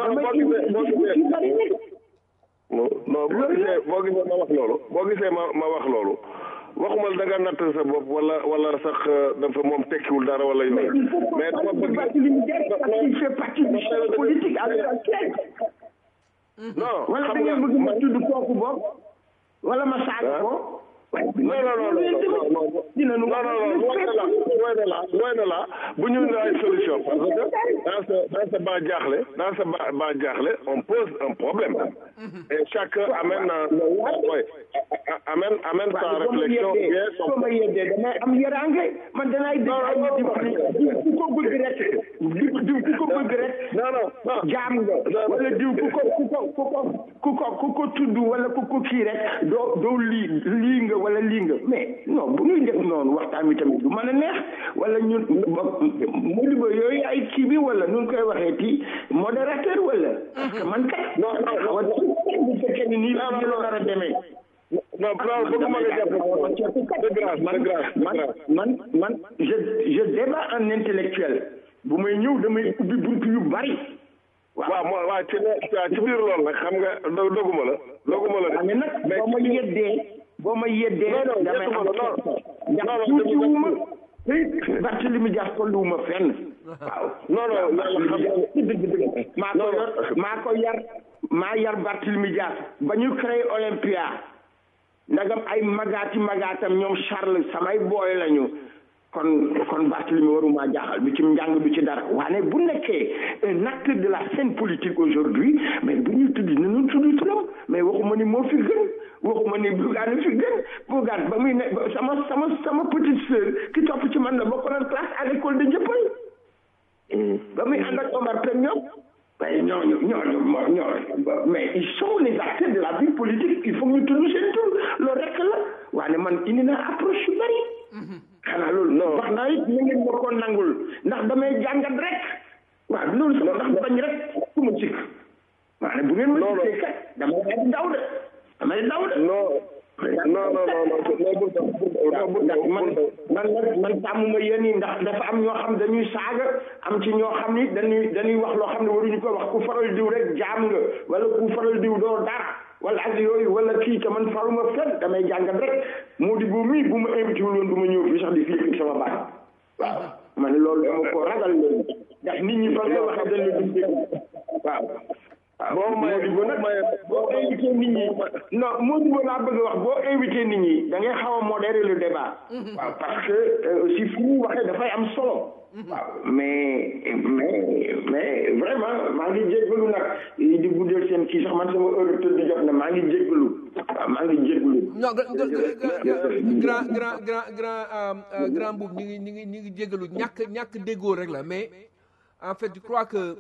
non boo gisee ma wax loolu waxuma da nga natt sa bopp wala sax dafa moom tekkiwul dara wala yooyu mais dama bëgg il fait partie du champ politique à l'heure actuelle non wala da ngeen bëgg ma tudd kooku bopp wala ma saaga ko loin de là bu ñu ay solution parce que dans ce bas jaaxle on pose un problème et chacun amène sa réflexion soo ma yeddee damay am yaraange man danay dégg ay nit di wax ni ku ko bëgg rek jaam nga wala diw ku ko tudd wala ku ko kii rek doo lii nga wala lii nga mais non bu ñuy def noonu waxtaan wi tamit du mën a neex wala ñun Modibo yooyu ay kii bi wala nu koy waxee ci modérateur wala parce que man kat bu fekkee ni nii la nar a demee non bëgguma nga jàpp man je débat en intellectuel bu may ñëw damay ubbi buntu yu bari waaw ci biir loolu nag xam nga doguma la mais nag boo ma yeddee damay am ndax tuutiwuma Barthélémy Dias tolluwuma fenn waaw maa yar Barthélémy Dias ba ñu créé Olympia ndagam ay magaatam ñoom Charles samay booy lañu kon Barthélémy waruma jaaxal du ci njàng du ci dara waane bu nekkee un acteur de la scène politique aujourd'hui mais bu ñuy tudd nañu tudd turam mais waxuma ni moo fi gën waxuma ni Bougane fi gën Bougane ba muy ne sama petite sœur ki topp ci man la bokkoon classe à l'école de Ndiappal ba muy ànd ak Omar Pène ñoom mais ñooñu mais ils sont les acteurs de la vie politique il faut ñu tudd seen tur loolu rek la waane man indi naa approche yu bari xanaa loolu wax naa it na ngeen ma ko nangul ndax damay jàngat rek waaw loolu sama ndax bañ rek ku ma sikk waane bu ngeen ma sikkee kat damay daw de man tàmmuma yéen yi ndax dafa am ñoo xam dañuy saaga am ci ñoo xam ni dañuy wax loo xam ne waruñu ko wax ku faral diw rek jaam nga wala ku faral diw doo dara wala ak yooyu wala kii te man faruma fenn damay jàngat rek moo di bu mii bu ma invité wul woon du ma ñëw fii sax di fii sama baat waaw man loolu dama ko ragal léegi ndax nit ñi fa nga waxee dañ la dum dégg waaw boo mayee boo invité nit ñi non Modibo laa bëgg a wax boo invité nit ñi da ngay xaw a modérer le débat. waaw parce que aussi fu ñu waxee dafay am solo. waaw mais vraiment maa ngi jéggalu nag di guddeel seen kii sax man sama heure tëdd jot na maa ngi jéggalu waaw maa ngi jéggalu. non grand boobu ñu ngi jéggalu ñàkk déggoo rek la mais en fait je crois que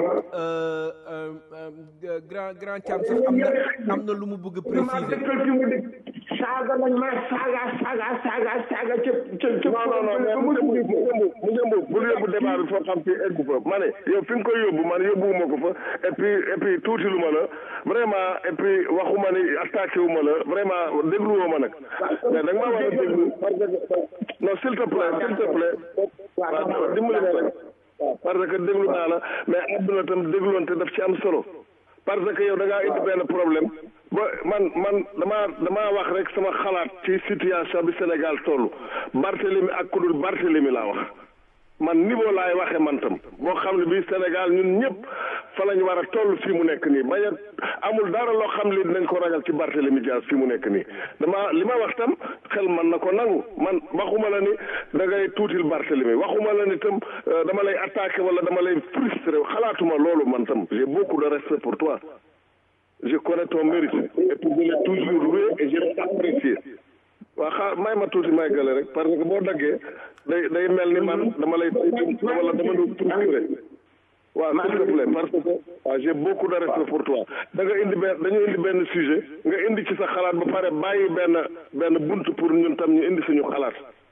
grand Thiam sax am na lu mu bëgg préciser. saaga nañ ma saaga ca non monsieur Mbow bul yóbbu débat bi foo xam ci eggu fa ma ne yow fi nga koy yóbbu man yóbbuwuma ko fa et puis tuuti lu ma la vraiment et puis waxuma ni attaqué wu ma la vraiment dégluwoo ma nag mais da nga maa war a déglu parce que non s'il te plaît waaw dimbali ma rek parce que déglu naa la mais àdduna tam dégloonte daf ci am solo parce que yow da ngaa indi benn problème ba man damaa wax rek sama xalaat ci situation bi Sénégal toll Barthélemy ak ku dul Barthélemy laa wax man niveau laay waxee man tam boo xam ne bii Sénégal ñun ñëpp fa lañ war a toll fii mu nekk nii bañ a amul dara loo xam li dinañ ko ragal ci Barthélemy Dias fii mu nekk nii li ma wax tam xel man na ko nangu man waxuma la ni da ngay tuutil Barthélemy waxuma la ni tam dama lay attaqué wala dama lay frustré xalaatuma loolu man tam j'ai beaucoup de respect pour toi je connais ton mérite et puis je l'ai toujours loué et je l'ai apprécié waa may ma tuuti may gale rek parce que boo daggee day mel ni man dama lay wala dama doon frustré waaw s'il te plaît parce que waaw j'ai beaucoup de respect pour toi dañu indi benn sujet nga indi ci sa xalaat ba pare bàyyi benn bunt pour ñun tam ñu indi suñu xalaat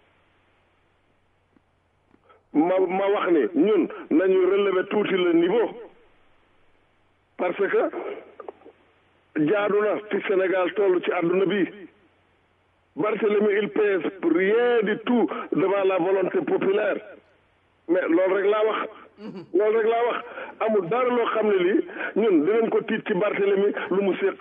ma wax ni ñun nañu relever tuuti le niveau parce que jaadu na fi Sénégal toll ci àdduna bi Barthélemy il pèse pour rien du tout devant la volonté populaire mais loolu rek laa wax amul dara loo xam ne lii ñun dinañ ko tiit ci Barthélemy lu mu séq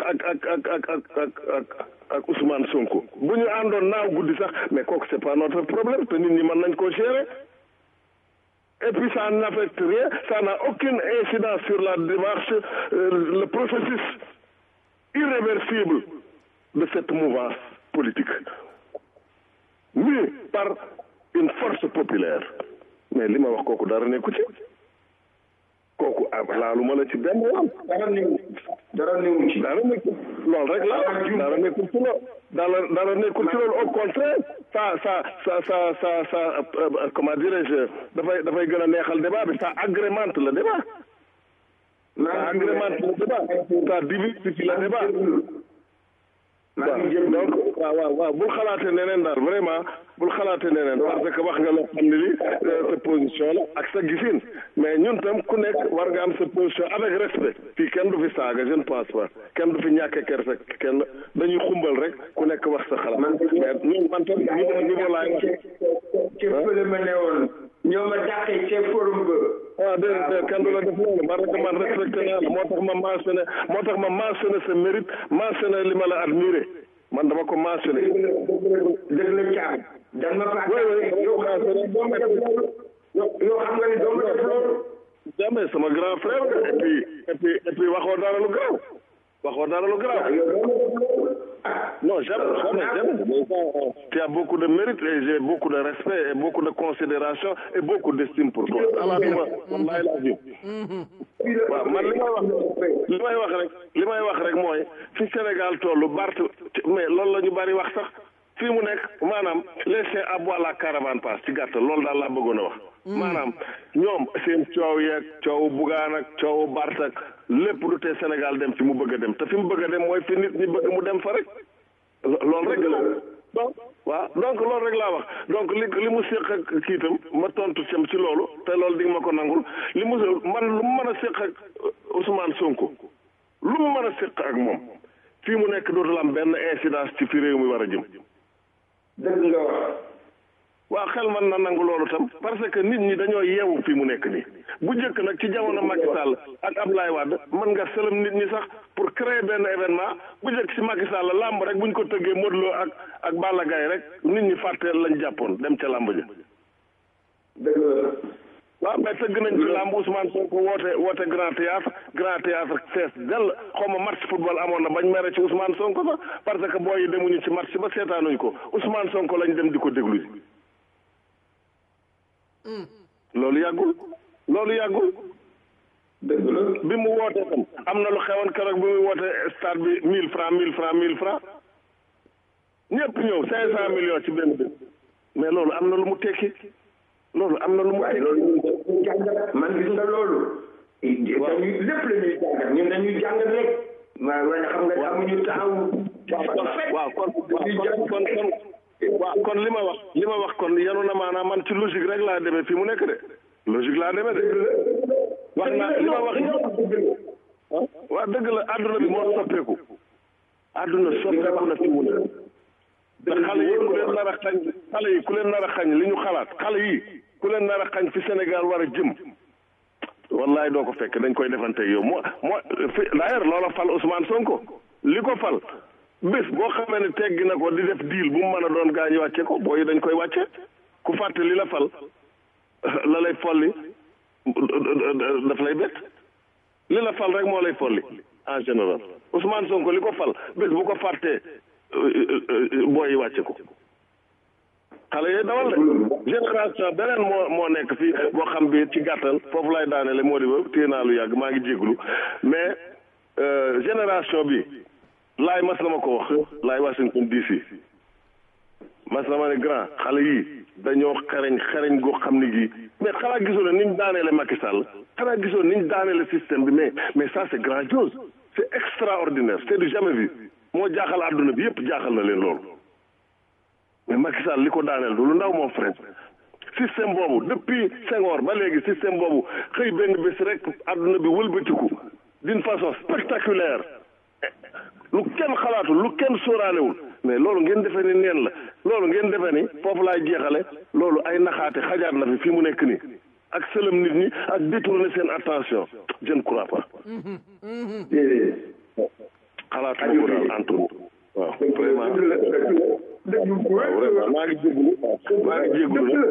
ak Ousmane Sonko bu ñu àndoon naaw guddi sax mais kooku c'est pas notre problème te nit ñi mën nañ koo gérer et puis ça n'affecte rien ça n'a aucune incidence sur la démarche le processus irréversible de cette mouvance politique mue par une force populaire mais li ma wax kooku dara nekku ci kooku laalu ma la ci benn yoon dara nekku ci loolu rek la dara nekkul ci loolu dara nekkul ci loolu au contraire ça comment dirais-je dafay gën a neexal débat bi ça agrémente le débat ça diversifie le débat donc waaw bul xalaate neneen daal vraiment bul xalaate neneen parce que wax nga loo xam ne li sa position la ak sa gisin mais ñun tam ku nekk war nga am sa position avec respect fii kenn du fi saaga je ne pense pas kenn du fi ñàkke kersa kenn dañuy xumbal rek ku nekk wax sa xalaat mais ñun man tam niveau laay wax ci fële ma ne woon ñoo ma dàqee ci forum ba waaw déedéet kenn du la def loolu parce que man respecté naa la moo tax ma mentionné sa mérite mentionné li ma la admiré man dama ko mentionné. dëgg la Thiam. dan ma faa yow xam nga ni doo ma def loolu. jamais sama grand frère et puis waxoo dara lu garaaw. Non, jamais. Tu as beaucoup de mérite et j'ai beaucoup de respect et beaucoup de considération et beaucoup d'estime pour toi. Wallahi la vie. waaw man li may wax rek mooy fi Sénégal tollu Barth mais loolu la ñu bari wax sax fii mu nekk maanaam laisser à boire la caravane passe ci gàttal loolu daal laa bëggoon a wax. maanaam ñoom seen coow yeeg coowu Bougane ak coowu Barth ak lépp lu tee Sénégal dem fi mu bëgg a dem te fi mu bëgg a dem mooy fi nit ñi bëgg mu dem fa rek loolu rek la donc loolu rek laa wax donc li mu séq ak kii itam ma tontu ci loolu te loolu di nga ma ko nangul li mu man lu mu mën a séq ak Ousmane Sonko lu mu mën a séq ak moom fii mu nekk dootul am benn incidence ci fi réew mi war a jëm. dëgg nga wax. waaw xel mën na nangu loolu tam parce que nit ñi dañoo yeewu fii mu nekk nii bu njëkk nag ci jamono Macky Sall ak Abdoulaye Wade mën nga sëlëm nit ñi sax pour créer benn événement bu njëkk ci Macky Sall làmb rek bu ñu ko tëggee Modou Lo ak Balla Gaye rek nit ñi fàtteel lañ jàppoon dem ca làmb ja. dëgg la. waaw mais tëgg nañ ci làmb Ousmane Sonko woote grand théâtre fees dell xaw ma match football amoon na bañ mere ci Ousmane Sonko sax parce que booy yi demuñu ci match ba seetaanuñ ko Ousmane Sonko lañ dem di ko déglu ji loolu yàggul dëgg la bi mu wootee tam am na lu xewoon keroog bi muy woote stade bi 1000 francs ñëpp ñëw 500 millions ci benn bés mais loolu am na lu mu tekki loolu am na lu mu tekki loolu jàngat man gis nga loolu dañuy lépp la ñuy jàngat ñun dañuy jàngat rek waaye xam nga amuñu taxaw kon li ma wax kon yanu na maanaam man ci logique rek laa demee fii mu nekk de logique laa demee de wax naa li ma wax waaw dëgg la àdduna bi moo soppeeku àdduna soppeeku na fi mu ne te xale yi ku leen nar a xañ li ñu xalaat xale yi ku leen nar a xañ fi Sénégal war a jëm wallaay doo ko fekk dañ koy defante yow moo d'ailleurs loola fal Ousmane Sonko li ko fal bés boo xamee ne teggi na ko di def deal bu mu mën a doon gaañu wàcce ko booy dañ koy wàcce ku fàtte li la fal la lay folli daf lay bett li la fal rek moo lay folli en général Ousmane Sonko li ko fal bés bu ko fàttee booy yi wàcce ko xale yooyu dawal de génération beneen moo nekk fii boo xam bi ci gàttal foofu lay daanele moo di ba téye naa lu yàgg maa ngi jéglu mais génération bi laay mas na ma ko wax laay Washington DC mas na ma ne grand xale yii dañoo xereñ goo xam ne gii mais xanaa gisoon ne niñ daaneele Macky Sall xanaa gisoon niñ daaneele système bi mais ça c'est grandiose c'est extraordinaire c'est du jamais vu moo jaaxal àdduna bi yëpp jaaxal na leen loolu mais Macky Sall li ko daaneel du lu ndaw mon frère système boobu depuis Senghor ba léegi système boobu xëy benn bés rek àdduna bi wëlbatiku d'une façon spectaculaire lu kenn xalaatul lu kenn sóoraalewul mais loolu ngeen defee ni neen la loolu ngeen defee ni foofu laay jeexale loolu ay naxaate xajaat na fi fii mu nekk nii ak sëlëm nit ñi ak détourner seen attention je ne crois pas xalaatuma ko daal entre nous waaw vraiment vraiment maa ngi jégalu nag maa ngi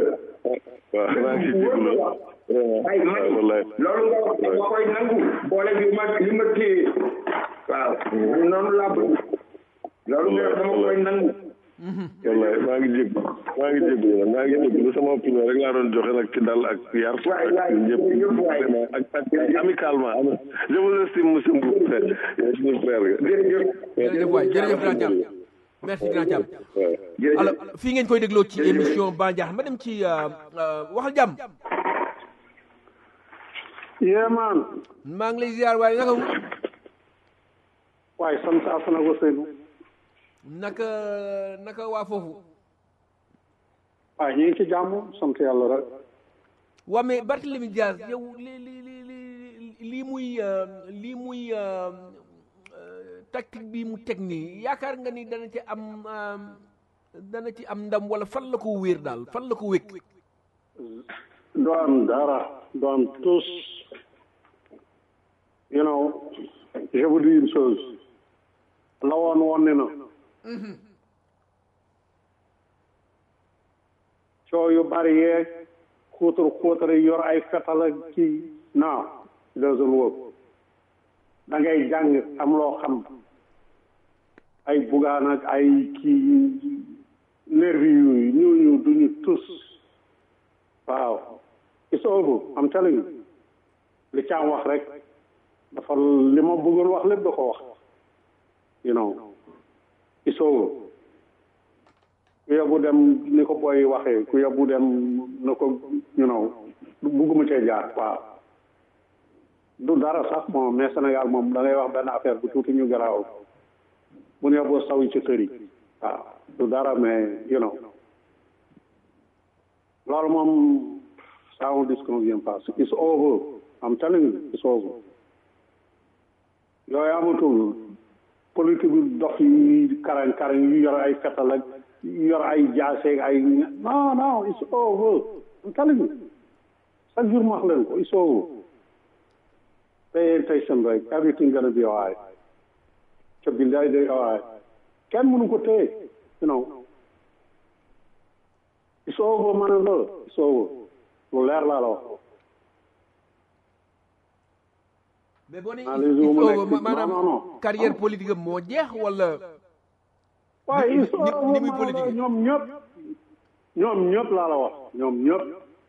jégalu wallaay loolu nga wax dama koy nangu boole li ma téye waaw noonu laa bëgg loolu nga wax dama koy nangu wallaay maa ngi jégalu nag sama opinion rek laa doon joxe nag ci dal ak yar ak ñëpp ak amicalement je vous estime monsieur Mboup suñu frère jërëjëf waay jërëjëf grand Thiam merci grand Thiam alors fii ngeen koy dégloo ci émission Bandiax ma dem ci waxal jàmm yéemaan maa ngi lay ziar waaye naka waaye sant asana ko Seydou naka waa foofu waaye ñu ngi ci jàmm sant yàlla rek waa mais Barthélémy Dias yow lii muy tactique bi mu teg nii yaakaar nga ni dana ci am ndam wala fan la ko wéer daal fan la ko wékk doo am dara doo am tous you know je vous dis une chose la woon ne na coow yu bari yeeg xuutar yor ay fetal ak kii non doesn't work da ngay jàng am loo xam ay bugaan ak ay kii nervi yooyu ñooñu duñu tus waaw it's over I'm telling you li Caam wax rek dafa li ma bëggoon wax lépp da ko wax you know it's over ku yóbbu dem ni ko booy waxee ku yóbbu dem na ko you know bugguma cee jaar waaw du dara sax moom mais Sénégal moom da ngay wax benn affaire bu tuuti ñu garaaw bu ñu yóbboo saw ci kër yi waaw du dara mais you know loolu moom ça on disconvient pas it's over I'm telling you it's over yooyu amatul politique bi dox yi karañ yu yor ay fetal ak yor ay jaaseeg ay non it's over I'm telling you chaque jour ma wax leen ko it's over pay attention rek everything gonna be all right ca billaay day all right kenn mënu ko téye you know it's over man la it's over lu leer laa la wax mais boo nee analyse wu mu nekk maanaam non carrière politique am moo jeex wala. waaye ni muy politique ñoom ñëpp laa la wax ñoom ñëpp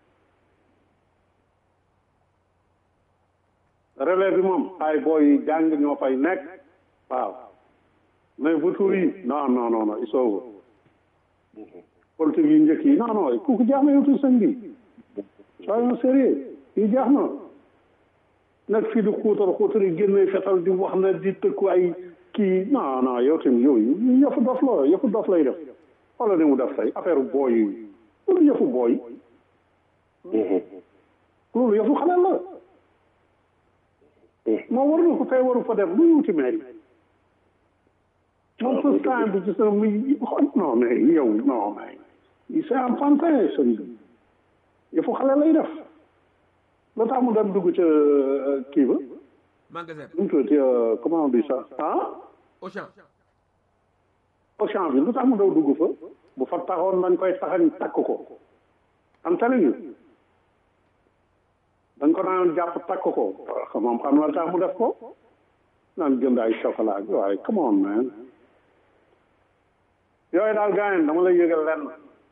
relève bi moom ay booy jàng ñoo fay nekk waaw mais vautours yi non il faut politique yi njëkk yi non kooku jaax na yow sëñ bi soyons sérieux yi jaax na nag fii di xuutar yi génne fetal di wax na di tëkku ay kii non yow tamit yooyu yëfu dof lay def wala ni mu def tey affaire booy yi loolu yëfu booy loolu yëfu xale la moo war na ko fay waru fa def lu ñu wuti maire moom first time bi gis na muy non mais yow non mais c'est enfantin sëñ bi yëfu xale lay def la tax mu dem dugg ca kii ba magasin nu mu tuddati comment on dit ça Auchan bi lu tax mu daw dugg fa bu fa taxoon dañ koy taxañ takk ko am tali dañ ko naan jàpp takk ko moom xam na tax mu def ko naan jënd ay chocolat bi waaye come on man yooyu daal gars yi dama lay yëgal lenn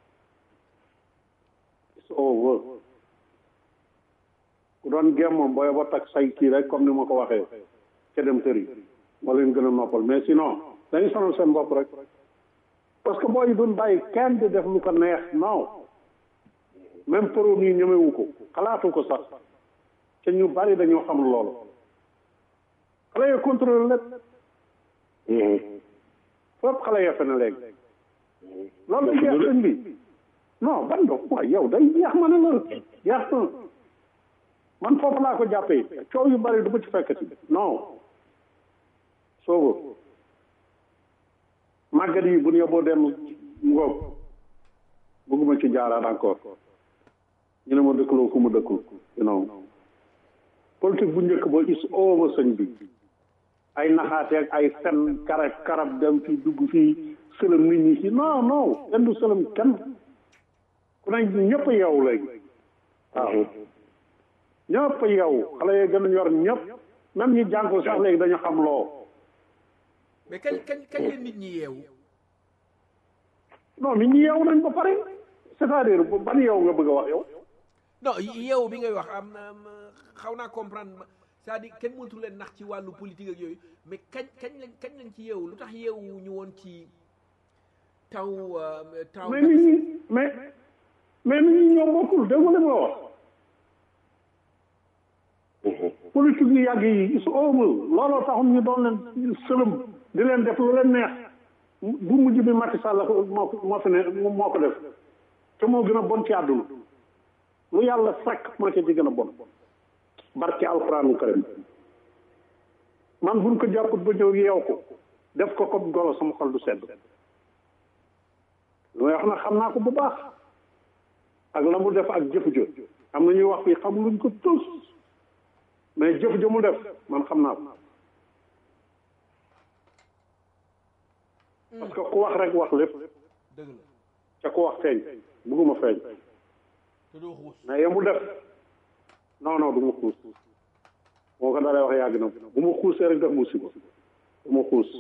it's over ku doon gém moom booy ba takk say kii rek comme ni ma ko waxee ca dem tëri moo leen gën a noppal mais sinon dañuy sonal seen bopp rek parce que booy duñ bàyyi kenn di def lu ko neex non même pro nii ñemewu ko xalaatu ko sax te ñu bari dañoo xam loolu xale yoo contrôle lépp fépp xale yoo fe ne léegi loolu la jeex sëñ bi non ban do waaye yow day jeex ma ne la jeex na man foofu laa ko jàppee coow yu bari du ma ci fekkati non soobu màggat yi bu ñu yóbboo dem ngóob bëgguma ci jaaraat encore ñu ne ma dëkkaloo ku ma dëkkul non politique bu njëkk ba is over sëñ bi ay naxaateeg ay fen karab dem fii dugg fii sëlëm nit ñi ci non kenn du sëlëm kenn ku ne ñëpp a yeewu léegi waaw ñëpp a yeewu xale yee gën a ñor ñëpp même ñi jàngul sax léegi dañu xam loo mais kañ la nit ñi yeewu non nit ñi yeewu nañ ba pare c'est-à-dire ban yeewu nga bëgg a wax yow non yeewu bi ngay wax am na xaw naa comprendre c'est-à-dire kenn mënatu leen nax ci wàllu politique ak yooyu mais kañ lañ ci yeewu lu tax yeewu ñu woon ci taw mais nit ñi mais nit ñi ñoo bokkul dégg nga li ma wax politique yu yàgg yi is over looloo taxoon ñu doon leen sëlëm di leen def lu leen neex bu mujj bi Macky Sall moo fi ne moo ko def te moo gën a bon ci àdduna lu yàlla sàkk moo ci gën a bon barke alxuraanu karim man buñ ko jàpput ba ñëw yeew ko def ko comme golo sama xol du sedd lu may wax na xam naa ko bu baax ak la mu def ak jëf jë am na ñuy wax fii xam luñ ko tus mais jëf jë mu def man xam naa ko parce que ku wax rek wax lépp ca ku wax feeñ bëgguma feeñ mais yow mu def non du ma xuus moo ko dalee wax yàgg na bu ma xuusee rek def musiba du ma xuus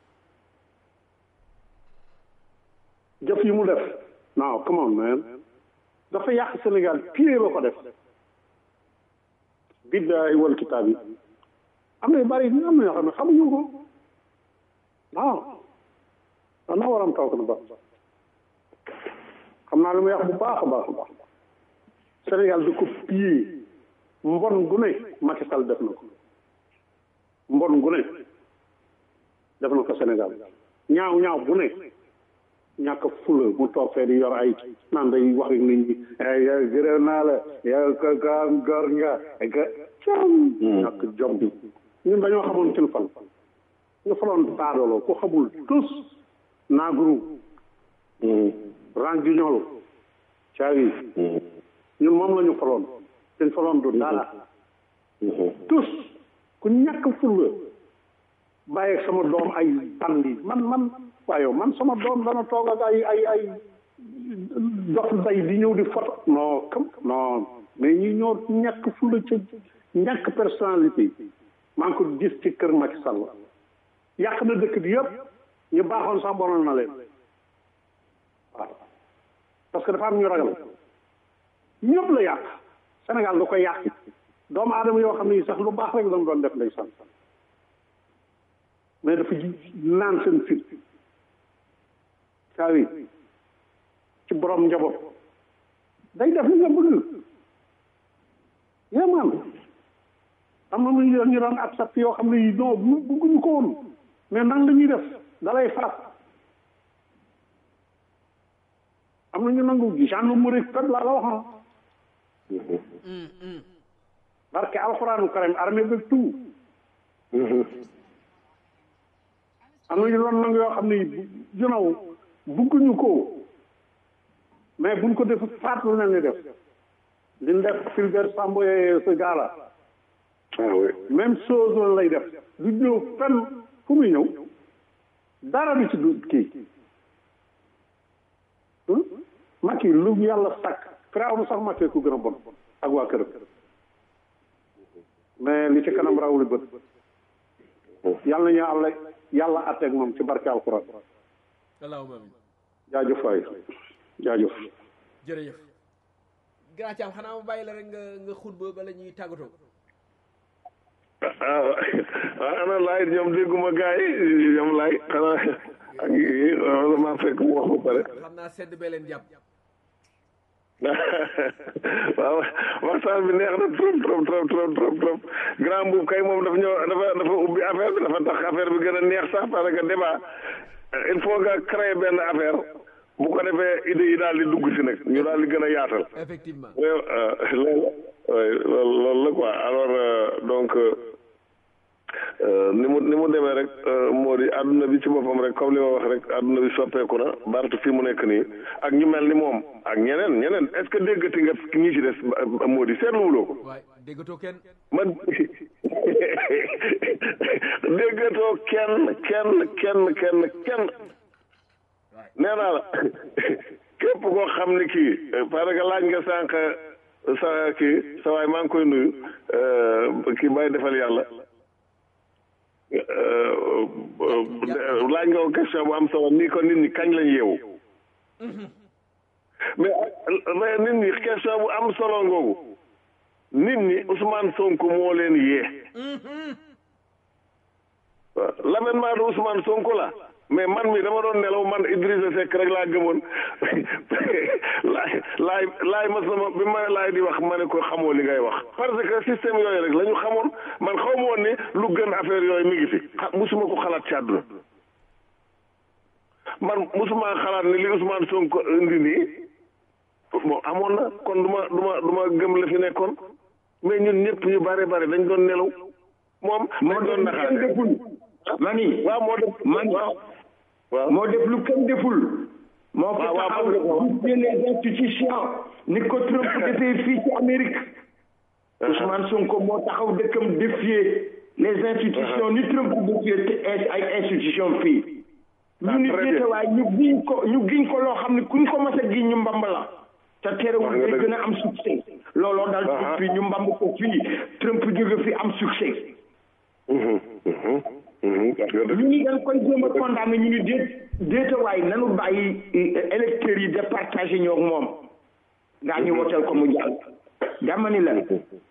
jëf yi mu def non come on man dafa yàq Sénégal pire la ko def billahi wal kitaab yi am na yu bari am na ñoo xam ne xamuñu ko non waram taw ko na ba xam naa lu muy wax bu baax a baax a baax Sénégal du ko pire mbon gu ne Macky Sall def na ko mbon gu ne def na ko Sénégal ñaaw bu ne ñàkk fula mu toog fee di yor ay naan day wax ak nit ñi gërëm naa la yow ko góor nga cam ñàkk jom bi ñun dañoo xamoon cin fal nga faloon baadoolo ku xamul tous naaguru rang gi ñool caawi ñun moom la ñu faloon seen faloon du dara tous ku ñàkk fula bàyyi sama doom ay bandi man waaye man sama doom dana toog ak ay dox day di ñëw di photo non mais ñi ñoo ñàkk fula ca ñàkk personnalité maa ngi ko gis ci kër Macky Sall yàq na dëkk bi yëpp ñu baaxoon sax bonal na leen waaw parce que dafa am ñu ragal ñëpp la yàq Sénégal da koy yàq doomu aadama yoo xam ne sax lu baax rek lañ doon def ndeysaan mais dafa naan seen fit saa yi ci borom njaboot day def li nga bëgg man am na ñu doon accepté yoo xam ne yi non bëgguñu ko woon mais nan la ñuy def dalay faat am na ñu nangu gendarmerie kat laa la wax barke alxuraanu karim armée bi tout am na ñu doon nangu yoo xam ne you know bëgguñu ko mais buñ ko def faat lu leen di def liñ def Fulbert Sambou ce gars là même chose la lay def du ñëw fenn fu muy ñëw dara du ci du kii Macky lu yàlla sàkk Firawna sax Macky ku gën a bon ak waa këram mais li ci kanam rawuli bët yàlla nañu yàlla atteeg moom ci barke alxuraan allahumma amin jaajëf waay jaajëf jërëjëf grand Thiam xanaa ma bàyyi la rek nga xutba ba la ñuy tàggatoo ana laay ñoom dégguma gars yi ñoom laay xanaa ak maa fekk mu wax ba pare xam naa sedd bee leen jàpp waaw waxtaan bi neex na trop grand boobu kay moom dafa ubbi affaire bi dafa tax affaire bi gën a neex sax parce que débat il faut nga créer benn affaire bu ko defee idée yi daal di dugg si nag ñu daal di gën a yaatal effectivement loolu la quoi alors donc ni mu demee rek moo di àdduna bi ci boppam rek comme li ma wax rek àdduna bi soppeeku na Barth fii mu nekk nii ak ñu mel ni moom ak ñeneen est-ce que déggati nga ñi ci des moo di seetluwuloo ko waay déggatoo kenn man déggatoo kenn nee naa la képp koo xam ni kii parce que laaj nga sànq sa kii sa waay maa ngi koy nuyu kii bay defal yàlla laaj nga ko question bu am solo nii ko nit ñi kañ lañ yeewu mais nit ñi question bu am solo ngoogu nit ñi Ousmane Sonko moo leen yee waaw l'avènement de Ousmane Sonko la mais man mi dama doon nelaw man Idrissa Seck rek laa gëmoon laay mas na ma bi ma laay di wax ma ne ko xamoo li ngay wax parce que système yooyu rek la ñu xamoon man xaw ma woon ni lu gën affaire yooyu mi ngi fi musuma ko xalaat ci àdduna man musuma xalaat ni li Ousmane Sonko indi nii bon amoon na kon du ma gëm la fi nekkoon mais ñun ñëpp ñu bare dañ doon nelaw moom dañ doon naxaate mani waaw moo def waaw moo def lu kenn deful moo ko taxaw les institutions ni ko Trump defee fii ci Amérique Ousmane Sonko moo taxaw dëkkam défier les institutions ni Trump défier ay institutions fii ñu ni déete waaye ñu giñ ko loo xam ne kuñ ko mas a giñ ñu mbamb la te terewul day gën a am succès looloo daal fii ñu mbamb ko fii Trump jóge fi am succès ñu ngi dañ koy jéem a condamné ñu ngi déetawaay nanu bàyyi électeurs yi départagé ñoo moom ngaa ñu woteel ko mu jàll dama ni la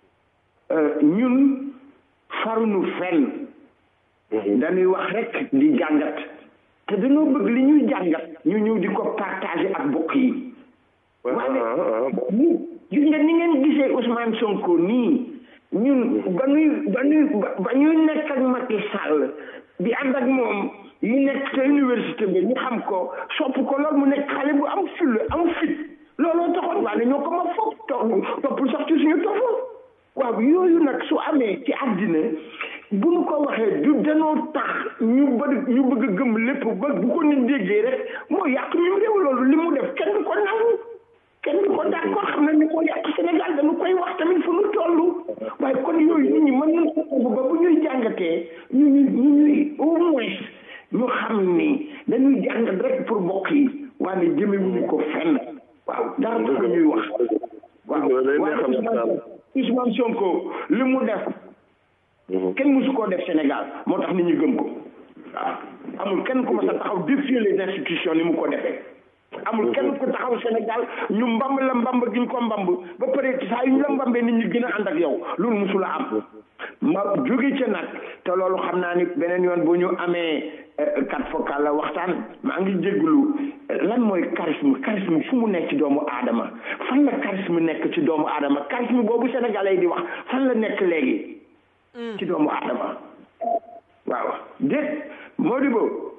ñun faruñu fenn dañuy wax rek di jàngat te dañoo bëgg li ñuy jàngat ñu ñëw di ko partagé ak bokk yi waaye gis nga ni ngeen gisee Ousmane Sonko nii ñun ba ñuy nekk ak Macky Sall di ànd ak moom ñu nekk sa université bi ñu xam ko sopp ko loolu mu nekk xale bu am fulla am fit looloo taxoon waaye ñoo ko ma foog toppul sax ci suñu tofu waaw yooyu nag su amee ci àddina bu ñu ko waxee du danoo tax ñu bëgg a gëm lépp ba bu ko nit déggee rek moo yàq ñu réew loolu li mu def kenn du ko nangu kenn du ko d'accord xam na ni moo yàq Sénégal dañu koy wax tamit fu ñu toll waaye kon yooyu nit ñi mën nañ ko ba bu ñuy jàngatee ñuy au moins ñu xam ni dañuy jàngat rek pour mbokk yi waaye jëmewuñu ko fenn waaw dara dafa ñuy wax waaw Ousmane Sonko li mu def kenn musu koo def Sénégal moo tax nit ñi gëm ko waaw amul kenn ku ma sa taxaw défier les institutions ni mu ko defee amul kenn ku taxaw Sénégal ñu mbamb la mbamb gi ñu ko mbamb ba pare saa yu ñu la mbambee nit ñi gën a ànd ak yow loolu musula am ma jóge ca nag te loolu xam naa ni beneen yoon bu ñu amee kat focal la waxtaan maa ngi jégglu lan mooy charisme fu mu nekk ci doomu aadama fan la charisme nekk ci doomu aadama charisme boobu sénégalais di wax fan la nekk léegi ci doomu aadama waaw déet Modibo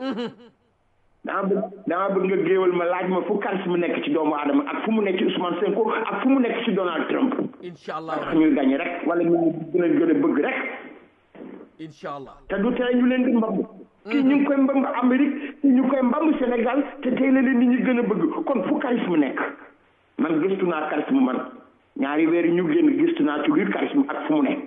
dama bëgg nga géewal ma laaj ma fu charisme nekk ci doomu aadama ak fu mu nekk ci Ousmane Sonko ak fu mu nekk ci Donald Trump inshallah tax ñuy gañe rek wala ñu gën a bëgg rek inshallah te du tere ñu leen di mbamb kii ñu ngi koy mbamb Amérique kii ñu koy mbamb Sénégal te tey la leen nit ñi gën a bëgg kon fu charisme nekk man gëstu naa charisme man ñaari weer yi ñu génn gëstu naa ci biir charisme ak fu mu nekk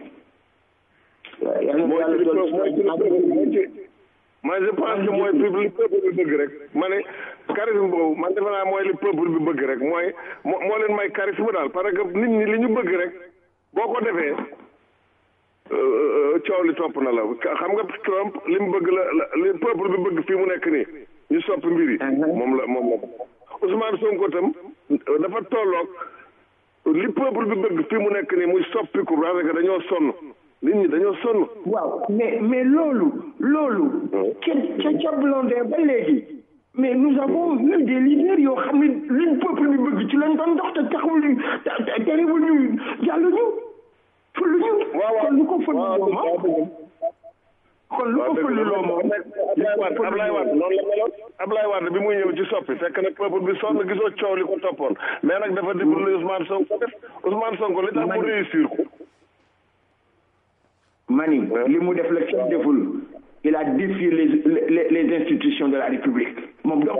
man je pense que mooy li peuple bi bëgg rek ma ne charisme boobu man defe naa mooy li peuple bi bëgg rek mooy moo leen may charisme daal parce que nit ñi li ñu bëgg rek boo ko defee coow li topp na la xam nga Trump li mu bëgg la li peuple bi bëgg fii mu nekk nii ñu soppi mbir yi moom la Ousmane Sonko tam dafa tolloog li peuple bi bëgg fii mu nekk nii muy soppiku parce que dañoo sonn nit ñi dañoo sonn. waaw mais loolu ca Blondin ba léegi mais nous avons eu des leaders yoo xam ne liñ peuple bi bëgg ci lañ doon dox te taxawul terewul ñu jàll ñu fël ñu. kon lu ko fël loo moom kon lu ko fël loo moom. Ablaye Wade noonu la meloon Ablaye Wade bi muy ñëw ci soppi fekk nag peuple bi sonn gisoo coow li ko toppoon mais nag dafa def lu Ousmane Sonko def Ousmane Sonko li tax mu réussir ko. mani li mu def la kenn deful il a défié les institutions de la République moom donc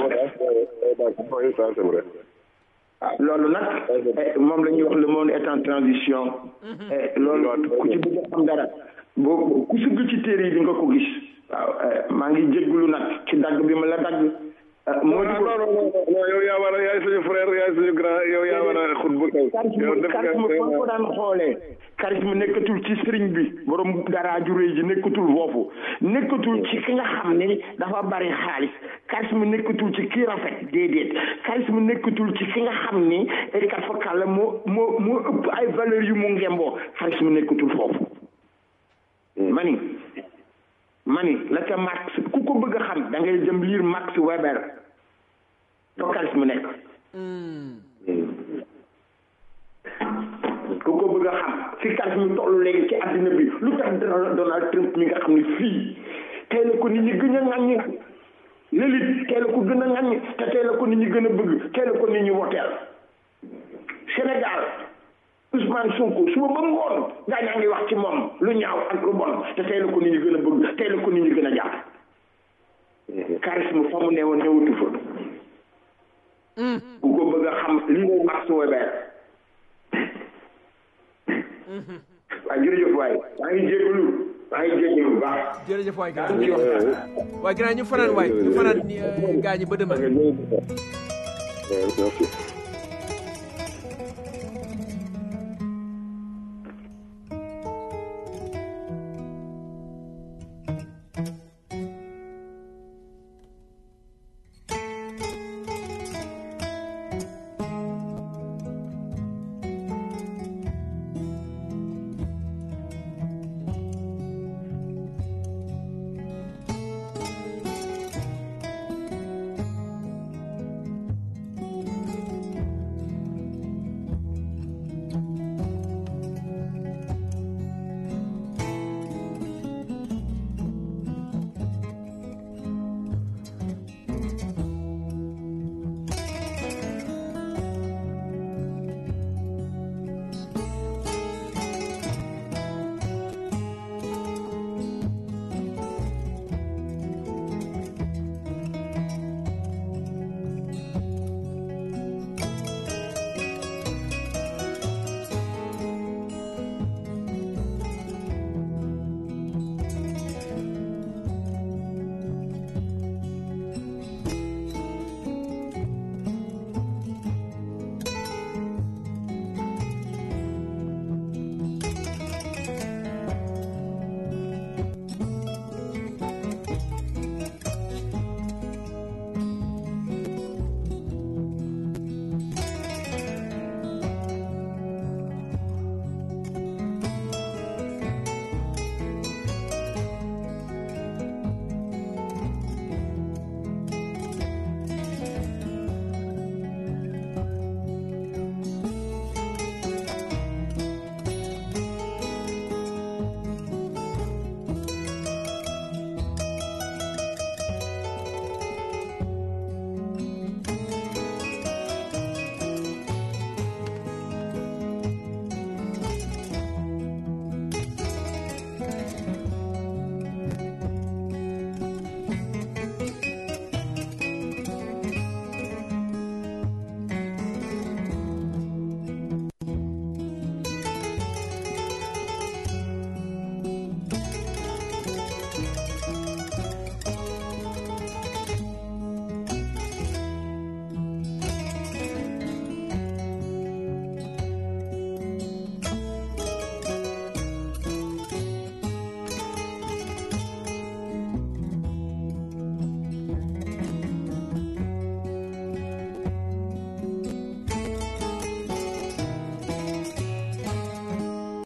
loolu nag moom la ñuy wax le monde est en transition loolu ku ci bëgg a xam dara boo ku sugg ci téere yi di nga ko gis waaw maa ngi jéggulu nag ci dagg bi ma la dagg non yow yaa war a yaay suñu frère yaay suñu grand yow yaa war a xut bu kaw charisme foo ko daan xoolee charisme nekkatul ci sëriñ bi borom dara ju rëy ji nekkatul foofu nekkatul ci ki nga xam ne dafa bari xaalis charisme nekkatul ci kii rafet déedéet charisme nekkatul ci ki nga xam ni kat fa kàlla moo ëpp ay valeur yu mu ngemboo charisme nekkatul foofu mani la ca Marx ku ko bëgg a xam da ngay jëm lire Max Weber fa charisme nekk ku ko bëgg a xam fi charisme tollu léegi ci àddina bi lu tax Donald Trump mi nga xam ne fii tey la ko nit ñi gën a ŋàññi l'élite tey la ko gën a ŋàññi te tey la ko nit ñi gën a bëgg tey la ko nit ñi woteel Sénégal Ousmane Sonko suba ba ngoon gaa ñaa ngi wax ci moom lu ñaaw ak lu bon te tey la ko nit ñi gën a bëgg tey la ko nit ñi gën a jàpp charisme fa mu newoon newutu fa ku ko bëgg a xam li ngay Max Weber waaye jërëjëf waay maa ngi jégalu bu baax jërëjëf waay gaa ñu waaye gannaaw ñu fanaan waay ñu fanaan gaa ñi ba demain.